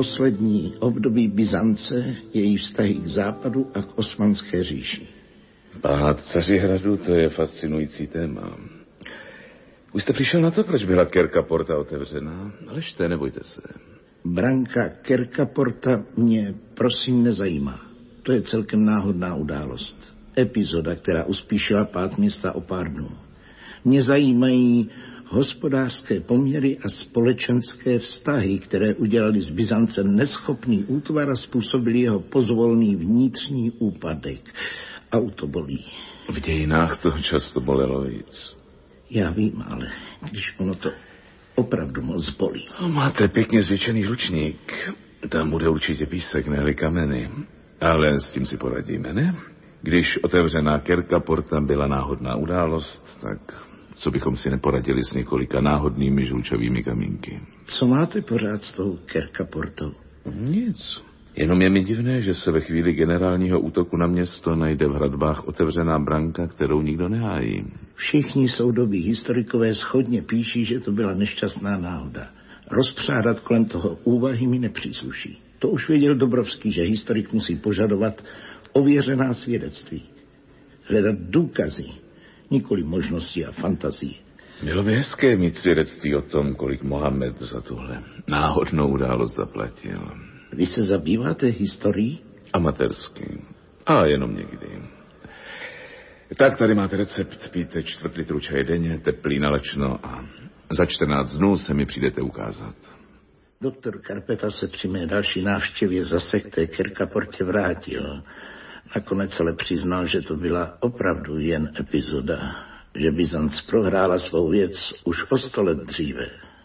poslední období Byzance, její vztahy k západu a k osmanské říši. Pád Cařihradu, to je fascinující téma. Už jste přišel na to, proč byla Kerka-Porta otevřená? Ležte, nebojte se. Branka Kerka-Porta mě prosím nezajímá. To je celkem náhodná událost. Epizoda, která uspíšila pád města o pár dnů. Mě zajímají hospodářské poměry a společenské vztahy, které udělali z Byzance neschopný útvar a způsobili jeho pozvolný vnitřní úpadek. Auto bolí. V dějinách toho často bolelo víc. Já vím, ale když ono to opravdu moc bolí. No, máte pěkně zvětšený ručník. Tam bude určitě písek, ne kameny. Ale s tím si poradíme, ne? Když otevřená Kerka-Porta byla náhodná událost, tak co bychom si neporadili s několika náhodnými žlučovými kamínky. Co máte pořád s tou Kerka-Portou? Nic. Jenom je mi divné, že se ve chvíli generálního útoku na město najde v hradbách otevřená branka, kterou nikdo nehájí. Všichni soudobí historikové shodně píší, že to byla nešťastná náhoda. Rozpřádat kolem toho úvahy mi nepřísluší. To už věděl Dobrovský, že historik musí požadovat ověřená svědectví. Hledat důkazy, nikoli možnosti a fantazii. Bylo by hezké mít svědectví o tom, kolik Mohamed za tuhle náhodnou událost zaplatil. Vy se zabýváte historií? Amatérsky. A jenom někdy. Tak tady máte recept. Pijte čtvrt litru čaje denně, teplý nalečno a za čtrnáct dnů se mi přijdete ukázat. Doktor Karpeta se při mé další návštěvě zase k té Kerka-Portě vrátil. Nakonec ale přiznal, že to byla opravdu jen epizoda. Že Byzanc prohrála svou věc už o sto let dříve.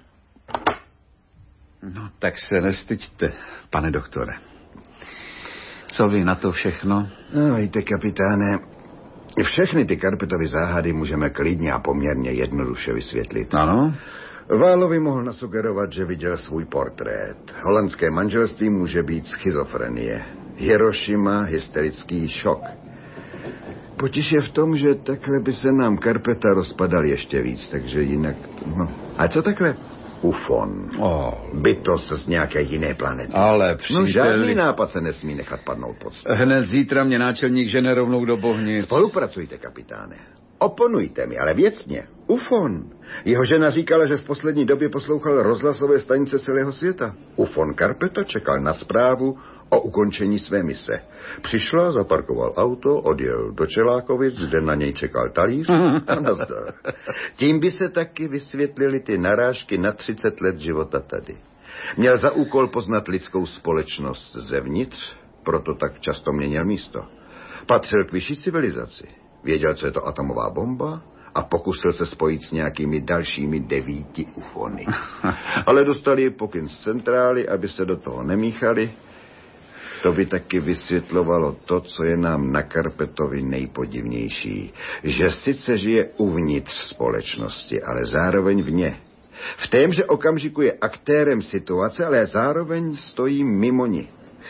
No, tak se nestyďte, pane doktore. Co vy na to všechno? No, víte, kapitáne, všechny ty Karpetovy záhady můžeme klidně a poměrně jednoduše vysvětlit. Ano? Válovi mohl nasugerovat, že viděl svůj portrét. Holandské manželství může být schizofrenie. Hirošima, hysterický šok. Potíž je v tom, že takhle by se nám Karpeta rozpadal ještě víc, takže jinak... No. A co takhle? Ufon. Oh. Bytost z nějaké jiné planety. Ale příteli... No žádný nápad se nesmí nechat padnout pod stůl. Hned zítra mě náčelník žene rovnou do Bohnic. Spolupracujte, kapitáne. Oponujte mi, ale věcně. Ufon. Jeho žena říkala, že v poslední době poslouchal rozhlasové stanice celého světa. Ufon Karpeta čekal na zprávu o ukončení své mise. Přišla, zaparkoval auto, odjel do Čelákovic, kde na něj čekal talíř a nazdar. Tím by se taky vysvětlily ty narážky na třicet let života tady. Měl za úkol poznat lidskou společnost zevnitř, proto tak často měnil místo. Patřil k vyšší civilizaci. Věděl, co je to atomová bomba a pokusil se spojit s nějakými dalšími devíti ufony. Ale dostali pokyn z centrály, aby se do toho nemíchali. To by taky vysvětlovalo to, co je nám na Karpetovi nejpodivnější. Že sice žije uvnitř společnosti, ale zároveň vně. V témže okamžiku je aktérem situace, ale zároveň stojí mimo ní.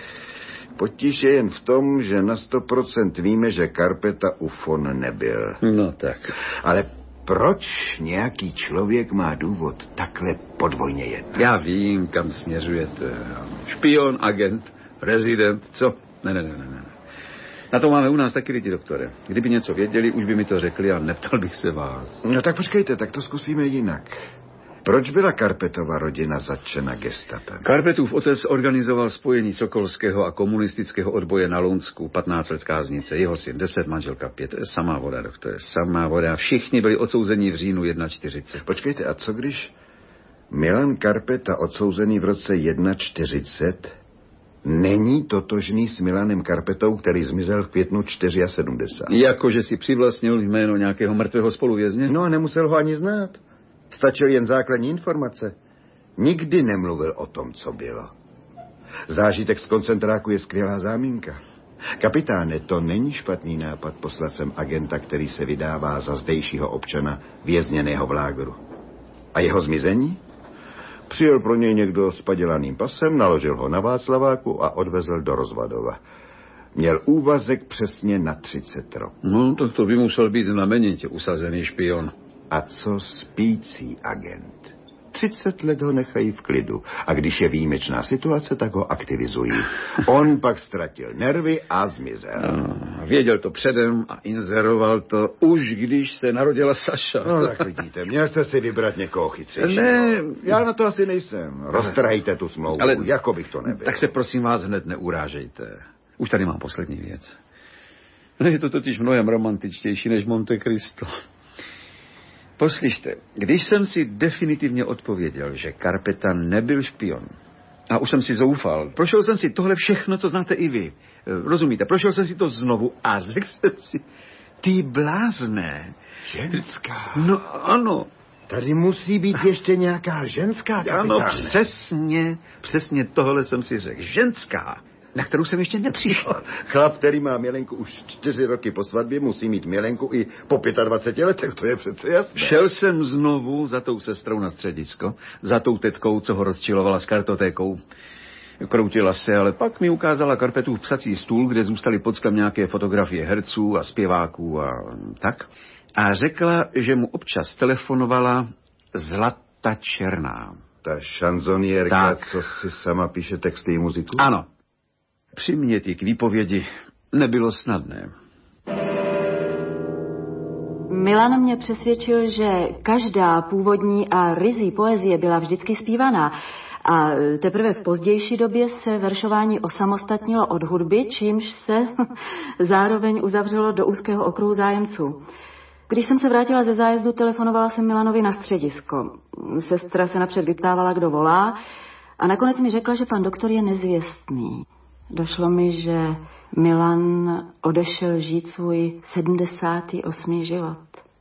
Potíž je jen v tom, že na sto procent víme, že Karpeta ufon nebyl. No tak. Ale proč nějaký člověk má důvod takhle podvojně jednat? Já vím, kam směřujete. Špion, agent, rezident, co? Ne, ne, ne, ne. Na to máme u nás taky lidi, doktore. Kdyby něco věděli, už by mi to řekli a neptal bych se vás. No tak počkejte, tak to zkusíme jinak. Proč byla Karpetova rodina zatčena gestapem? Karpetův otec organizoval spojení sokolského a komunistického odboje na Lounsku, patnáct let káznice, jeho syn deset, manželka pět, samá voda, doktore, samá voda. Všichni byli odsouzeni v říjnu čtyřicet jedna. Počkejte, a co když Milan Karpeta odsouzený v roce čtyřicet jedna není totožný s Milanem Karpetou, který zmizel v květnu sedmdesát čtyři? Jakože si přivlastnil jméno nějakého mrtvého spoluvězně? No a nemusel ho ani znát. Stačil jen základní informace. Nikdy nemluvil o tom, co bylo. Zážitek z koncentráku je skvělá zámínka. Kapitáne, to není špatný nápad poslat sem agenta, který se vydává za zdejšího občana vězněného v lágru. A jeho zmizení? Přijel pro něj někdo s padělaným pasem, naložil ho na Václaváku a odvezl do Rozvadova. Měl úvazek přesně na třicet roků. No, tak to by musel být znamenitě usazený špion. A co spící agent? třicet let ho nechají v klidu a když je výjimečná situace, tak ho aktivizují. On pak ztratil nervy a zmizel. No, Věděl to předem a inzeroval to, už když se narodila Saša. No tak vidíte, měl jste si vybrat někoho chytřejšího. Ne. Já na to asi nejsem. Roztrhejte tu smlouvu, ale jako bych to nebyl. Tak se prosím vás hned neurážejte. Už tady mám poslední věc. Je to totiž mnohem romantičtější než Monte Cristo. Poslyšte, když jsem si definitivně odpověděl, že Karpeta nebyl špion, a už jsem si zoufal, prošel jsem si tohle všechno, co znáte i vy. Rozumíte, prošel jsem si to znovu a řekl jsem si, ty blázne. Ženská. No ano. Tady musí být ještě nějaká ženská, kapitáne. Ano, přesně, přesně tohle jsem si řekl. Ženská, na kterou jsem ještě nepřišel. Chlap, který má milenku už čtyři roky po svatbě, musí mít milenku i po dvaceti pěti letech, to je přece jasné. Šel jsem znovu za tou sestrou na středisko, za tou tetkou, co ho rozčilovala s kartotékou. Kroutila se, ale pak mi ukázala Karpetův psací stůl, kde zůstaly pod sklem nějaké fotografie herců a zpěváků a tak. A řekla, že mu občas telefonovala Zlata Černá. Ta šanzonierka, tak. Co si sama píše texty i muziku? Ano. Přimět ji k výpovědi nebylo snadné. Milan mě přesvědčil, že každá původní a ryzí poezie byla vždycky zpívaná a teprve v pozdější době se veršování osamostatnilo od hudby, čímž se zároveň uzavřelo do úzkého okruhu zájemců. Když jsem se vrátila ze zájezdu, telefonovala jsem Milanovi na středisko. Sestra se napřed vyptávala, kdo volá, a nakonec mi řekla, že pan doktor je nezvěstný. Došlo mi, že Milan odešel žít svůj sedmdesátý osmý život.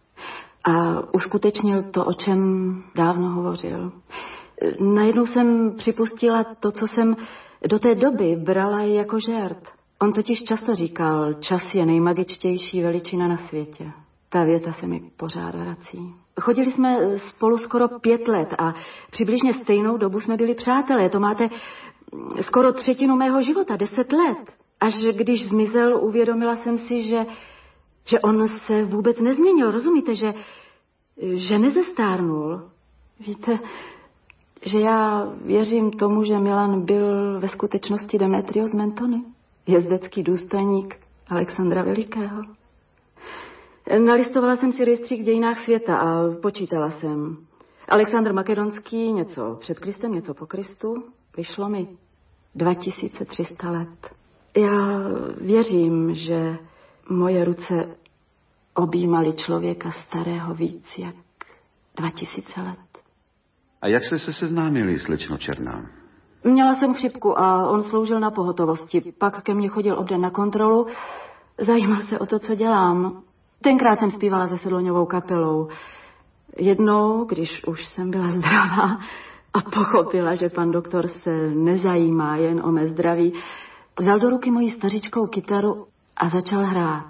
A uskutečnil to, o čem dávno hovořil. Najednou jsem připustila to, co jsem do té doby brala jako žert. On totiž často říkal, čas je nejmagičtější veličina na světě. Ta věta se mi pořád vrací. Chodili jsme spolu skoro pět let a přibližně stejnou dobu jsme byli přátelé. To máte skoro třetinu mého života, deset let. Až když zmizel, uvědomila jsem si, že, že on se vůbec nezměnil. Rozumíte, že, že nezestárnul. Víte, že já věřím tomu, že Milan byl ve skutečnosti Demetrios Mentony, jezdecký důstojník Alexandra Velikého. Nalistovala jsem si rejstřík v dějinách světa a počítala jsem. Alexandr Makedonský, něco před Kristem, něco po Kristu. Vyšlo mi dva tisíce tři sta let. Já věřím, že moje ruce objímaly člověka starého víc jak dva tisíce let. A jak jste se seznámili, slečno Černá? Měla jsem chřipku a on sloužil na pohotovosti. Pak ke mně chodil obden na kontrolu. Zajímal se o to, co dělám. Tenkrát jsem zpívala se Sedloňovou kapelou. Jednou, když už jsem byla zdravá a pochopila, že pan doktor se nezajímá jen o mé zdraví, vzal do ruky moji stařičkou kytaru a začal hrát.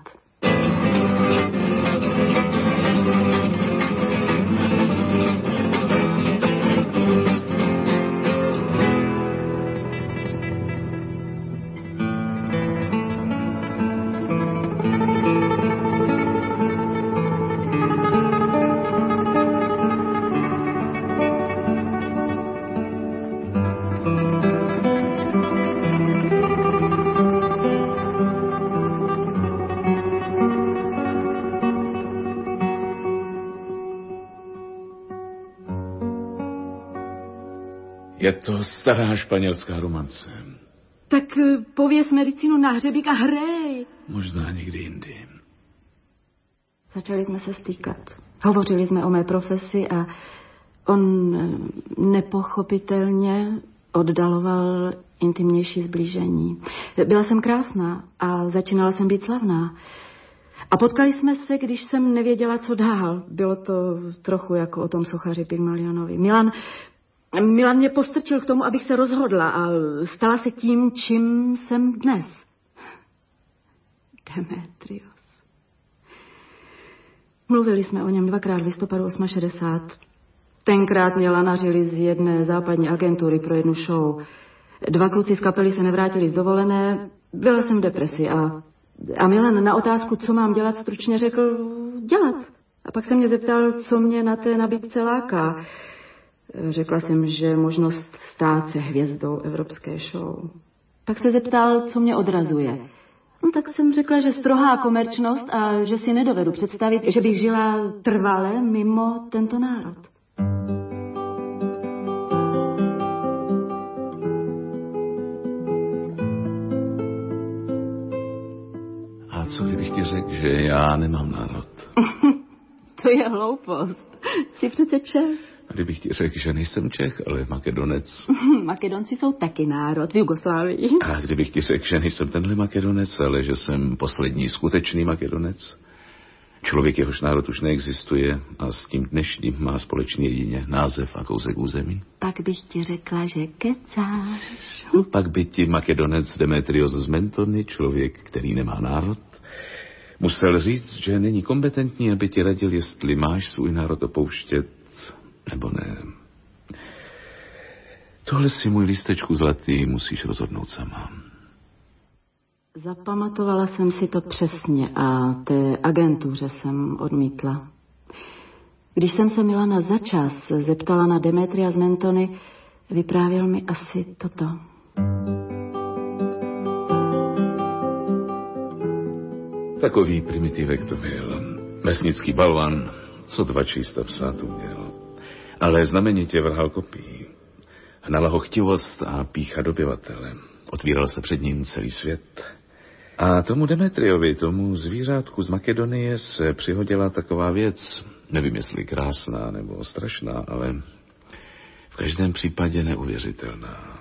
Je to stará španělská romance. Tak pověz medicínu na hřebík a hrej. Možná někdy jindy. Začali jsme se stýkat. Hovořili jsme o mé profesi a on nepochopitelně oddaloval intimnější zblížení. Byla jsem krásná a začínala jsem být slavná. A potkali jsme se, když jsem nevěděla, co dál. Bylo to trochu jako o tom sochaři Pygmalionovi. Milan... Milan mě postrčil k tomu, abych se rozhodla a stala se tím, čím jsem dnes. Demetrios. Mluvili jsme o něm dvakrát v listopadu šedesát osm. Tenkrát mě lanařili z jedné západní agentury pro jednu show. Dva kluci z kapely se nevrátili z dovolené. Byla jsem v depresi a, a Milan na otázku, co mám dělat, stručně řekl dělat. A pak se mě zeptal, co mě na té nabídce láká. Řekla jsem, že možnost stát se hvězdou evropské show. Pak se zeptal, co mě odrazuje. No, tak jsem řekla, že strohá komerčnost a že si nedovedu představit, že bych žila trvale mimo tento národ. A co kdybych ti řekl, že já nemám národ? To je hloupost. Jsi přece Čech. A kdybych ti řekl, že nejsem Čech, ale Makedonec? Makedonci jsou taky národ v Jugoslávii. A kdybych ti řekl, že nejsem tenhle Makedonec, ale že jsem poslední skutečný Makedonec? Člověk, jehož národ už neexistuje a s tím dnešním má společný jedině název a kousek území? Pak bych ti řekla, že kecáš. No, pak by ti Makedonec Demetrios z Mentony, člověk, který nemá národ, musel říct, že není kompetentní, aby ti radil, jestli máš svůj národ opouštět, nebo ne. Tohle si, můj lístečku zlatý, musíš rozhodnout sama. Zapamatovala jsem si to přesně a té agentuře jsem odmítla. Když jsem se Milana začas zeptala na Demetria z Mentony, vyprávěl mi asi toto. Takový primitivek to byl. Vesnický balvan, co dva čísta psa tu měl. Ale znamenitě vrhal kopí. Hnala ho chtivost a pýcha dobyvatele. Otvíral se před ním celý svět. A tomu Demetriovi, tomu zvířátku z Makedonie, se přihodila taková věc, nevím, jestli krásná nebo strašná, ale v každém případě neuvěřitelná.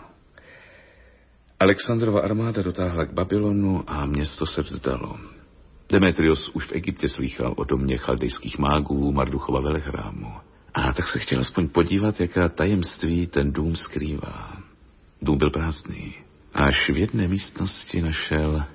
Alexandrova armáda dotáhla k Babylonu a město se vzdalo. Demetrios už v Egyptě slýchal o domě chaldejských mágů Marduchova velechrámu. A tak se chtěl aspoň podívat, jaká tajemství ten dům skrývá. Dům byl prázdný. Až v jedné místnosti našel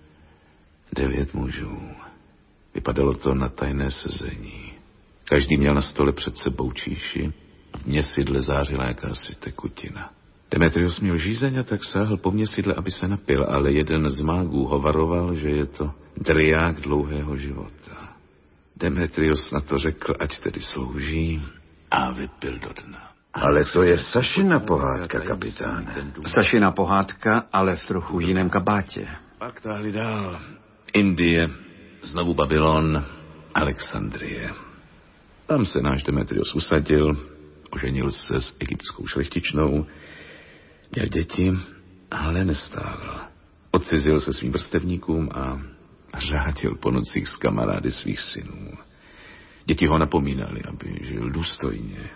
devět mužů. Vypadalo to na tajné sezení. Každý měl na stole před sebou číši. V měsidle zářila jakási tekutina. Demetrios měl žízeň a tak sáhl po měsidle, aby se napil, ale jeden z mágů ho varoval, že je to drják dlouhého života. Demetrios na to řekl, ať tedy slouží, a vypil do dna. Ale to je Sašina pohádka, kapitáne. Sašina pohádka, ale v trochu jiném kabátě. Pak táhli dál. Indie, znovu Babylon, Alexandrie. Tam se náš Demetrios usadil, oženil se s egyptskou šlechtičnou, měl děti, ale nestál. Odcizil se svým vrstevníkům a řádil po nocích s kamarády svých synů. Děti ho napomínali, aby žil důstojně.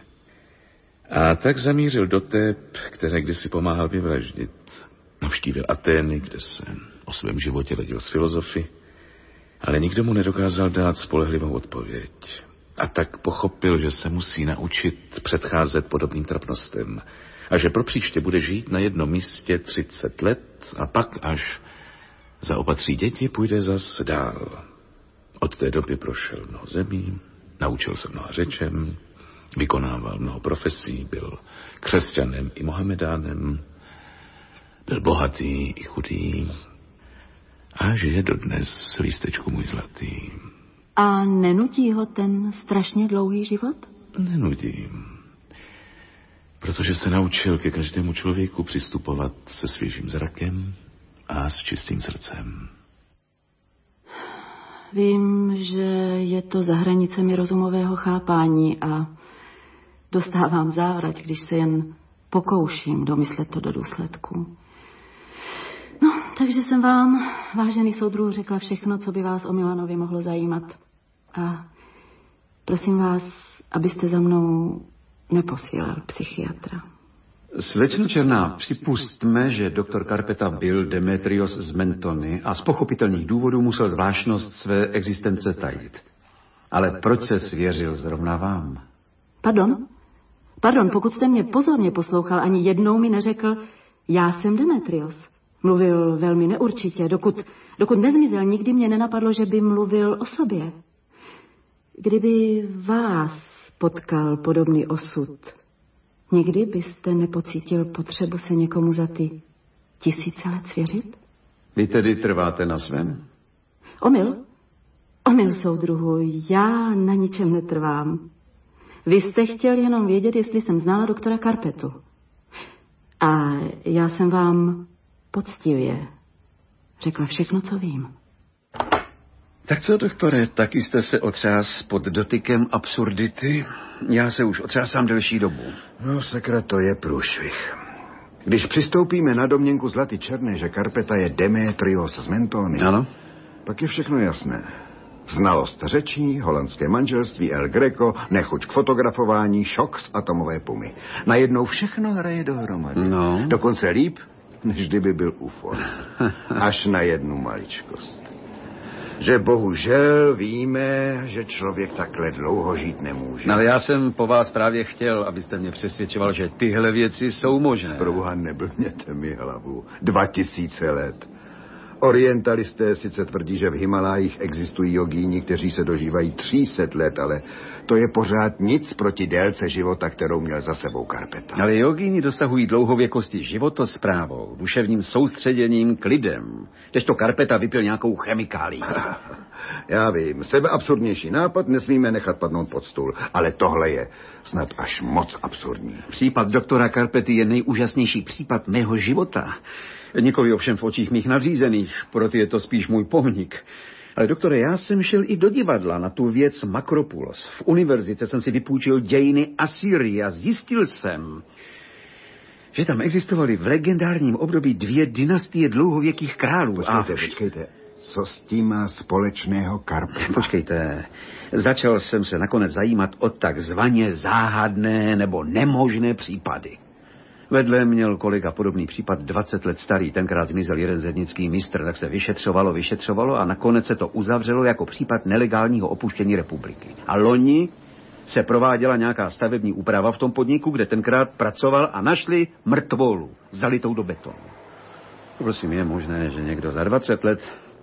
A tak zamířil do Teb, které kdysi pomáhal vyvraždit. Navštívil Atény, kde se o svém životě radil s filozofy, ale nikdo mu nedokázal dát spolehlivou odpověď. A tak pochopil, že se musí naučit předcházet podobným trapnostem a že pro příště bude žít na jednom místě třicet let a pak, až zaopatří děti, půjde zas dál. Od té doby prošel mnoho zemí, naučil se mnoha řečem, vykonával mnoho profesí, byl křesťanem i mohamedánem, byl bohatý i chudý a žije dodnes, lístečku můj zlatý. A nenutí ho ten strašně dlouhý život? Nenutí. Protože se naučil ke každému člověku přistupovat se svěžím zrakem a s čistým srdcem. Vím, že je to za hranicemi rozumového chápání a dostávám závrať, když se jen pokouším domyslet to do důsledku. No, takže jsem vám, vážený soudruh, řekla všechno, co by vás o Milanovi mohlo zajímat. A prosím vás, abyste za mnou neposílal psychiatra. Slečno Černá, připustme, že doktor Karpeta byl Demetrios z Mentony a z pochopitelných důvodů musel zvláštnost své existence tajit. Ale proč se svěřil zrovna vám? Pardon? Pardon, pokud jste mě pozorně poslouchal, ani jednou mi neřekl, já jsem Demetrios. Mluvil velmi neurčitě, dokud, dokud nezmizel, nikdy mě nenapadlo, že by mluvil o sobě. Kdyby vás potkal podobný osud, nikdy byste nepocítil potřebu se někomu za ty tisíce let svěřit? Vy tedy trváte na svém? Omyl? Omyl, soudruhu, já na ničem netrvám. Vy jste chtěl jenom vědět, jestli jsem znala doktora Karpetu. A já jsem vám poctivě Řekla všechno, co vím. Tak co, doktore, taky jste se otřás pod dotykem absurdity? Já se už otřásám delší dobu. No, sakra, to je průšvih. Když přistoupíme na domněnku Zlaty Černé, že Carpeta je Demetrios z Mentony, ano, pak je všechno jasné. Znalost řečí, holandské manželství, El Greco, nechuť k fotografování, šok z atomové pumy. Najednou všechno hraje dohromady. No. Dokonce líp, než kdyby byl U F O. Až na jednu maličkost. Že bohužel víme, že člověk takhle dlouho žít nemůže. No, ale já jsem po vás právě chtěl, abyste mě přesvědčoval, že tyhle věci jsou možné. Proboha, neblbněte mi hlavu. Dva tisíce let. Orientalisté sice tvrdí, že v Himalájích existují jogíni, kteří se dožívají tři sta let, ale to je pořád nic proti délce života, kterou měl za sebou Carpeta. Ale jogíni dosahují dlouhověkosti životosprávou, duševním soustředěním, klidem. Kdežto Carpeta vypil nějakou chemikálii. Já vím, sebeabsurdnější nápad nesmíme nechat padnout pod stůl, ale tohle je snad až moc absurdní. Případ doktora Carpety je nejúžasnější případ mého života. Nikoli ovšem v očích mých nadřízených, proto je to spíš můj pomník. Ale doktore, já jsem šel i do divadla na tu věc Makropulos. V univerzitě jsem si vypůjčil dějiny Asýrie a zjistil jsem, že tam existovaly v legendárním období dvě dynastie dlouhověkých králů. Počkejte, a... počkejte. Co s tím má společného Carpeta? Počkejte, začal jsem se nakonec zajímat o takzvaně záhadné nebo nemožné případy. Vedle měl kolega podobný případ dvacet let starý, tenkrát zmizel jeden zednický mistr, tak se vyšetřovalo, vyšetřovalo a nakonec se to uzavřelo jako případ nelegálního opuštění republiky. A loni se prováděla nějaká stavební úprava v tom podniku, kde tenkrát pracoval a našli mrtvolu, zalitou do betonu. Prosím, je možné, že někdo za dvacet let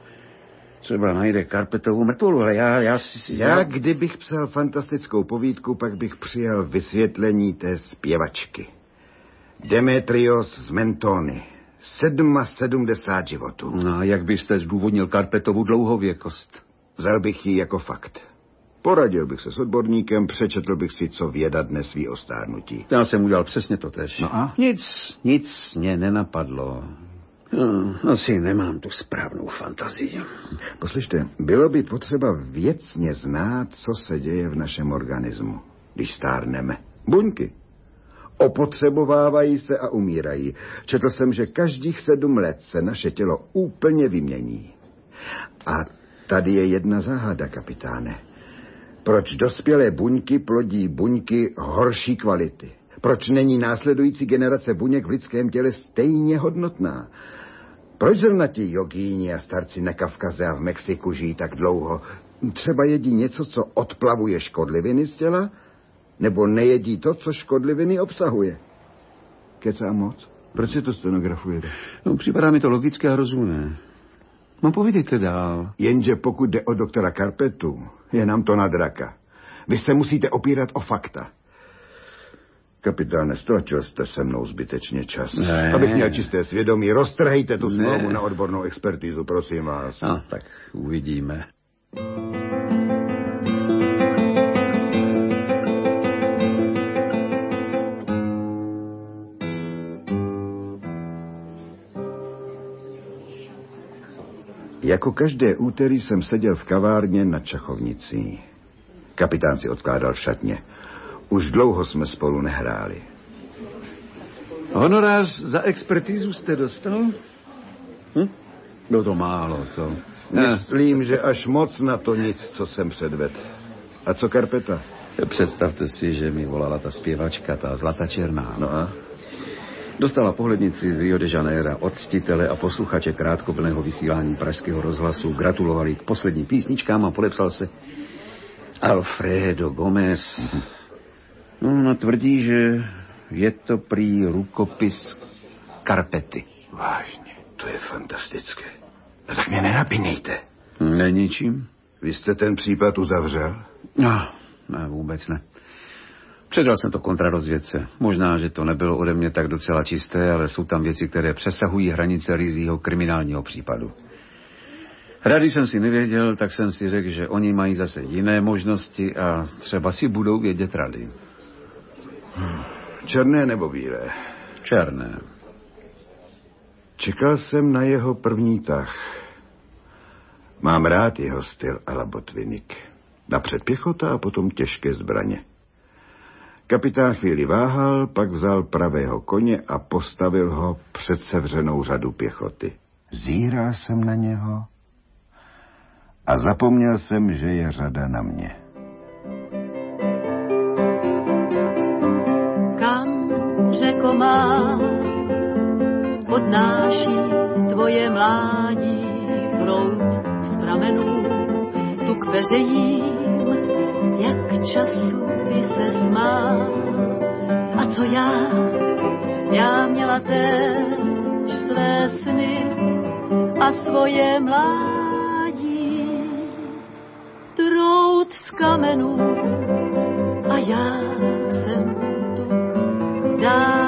třeba najde Carpetovu mrtvolu, ale já... Já, si, já, kdybych psal fantastickou povídku, pak bych přijal vysvětlení té zpěvačky. Demetrios z Mentony. sedmdesát životů. No a jak byste zdůvodnil Carpetovu dlouhověkost? Vzal bych ji jako fakt. Poradil bych se s odborníkem, přečetl bych si, co věda dnes ví o stárnutí. Já jsem udělal přesně to tež. No a? Nic, nic mě nenapadlo. No, asi nemám tu správnou fantazii. Poslyšte, bylo by potřeba věcně znát, co se děje v našem organismu, když stárneme. Buňky. Opotřebovávají se a umírají. Četl jsem, že každých sedm let se naše tělo úplně vymění. A tady je jedna záhada, kapitáne. Proč dospělé buňky plodí buňky horší kvality? Proč není následující generace buněk v lidském těle stejně hodnotná? Proč zrovna ti jogíni a starci na Kavkaze a v Mexiku žijí tak dlouho? Třeba jedí něco, co odplavuje škodliviny z těla? Nebo nejedí to, co škodliviny obsahuje? Kecám moc? Proč si to stenografujete? No, připadá mi to logické a rozumné. No, povídejte dál. Jenže pokud jde o doktora Carpetu, je nám to na draka. Vy se musíte opírat o fakta. Kapitáne, ztratil jste se mnou zbytečně čas. Ne. Abych měl čisté svědomí, roztrhejte tu smlouvu na odbornou expertizu, prosím vás. No, tak uvidíme. Jako každé úterý jsem seděl v kavárně nad Čachovnicí. Kapitán si odkládal v šatně. Už dlouho jsme spolu nehráli. Honorář za expertizu jste dostal? Hm? Bylo to málo, co? Myslím, že až moc na to nic, co jsem předvedl. A co Carpeta? Představte si, že mi volala ta zpěvačka, ta Zlata Černá. No a? Dostala pohlednici z Rio de Janeiro od ctitele a posluchače krátkovlného vysílání pražského rozhlasu. Gratulovali k posledním písničkám a podepsal se Alfredo Gomez. No, ona tvrdí, že je to prý rukopis Carpety. Vážně, to je fantastické. No tak mě nenapínejte. Není čím? Vy jste ten případ uzavřel? No, ne, vůbec ne. Předal jsem to kontrarozvědce. Možná, že to nebylo ode mě tak docela čisté, ale jsou tam věci, které přesahují hranice ryzího kriminálního případu. Rady jsem si nevěděl, tak jsem si řekl, že oni mají zase jiné možnosti a třeba si budou vědět rady. Černé nebo bílé? Černé. Čekal jsem na jeho první tah. Mám rád jeho styl a la Botvinnik. Napřed pěchota a potom těžké zbraně. Kapitán chvíli váhal, pak vzal pravého koně a postavil ho před sevřenou řadu pěchoty. Zíral jsem na něho a zapomněl jsem, že je řada na mě. Kam, řeko má, odnáší tvoje mládí proud z pramenů, tu k veřejím, jak času by se smál. A co já, já měla též své sny a svoje mládí, trout z kamenů, a já jsem tu dál.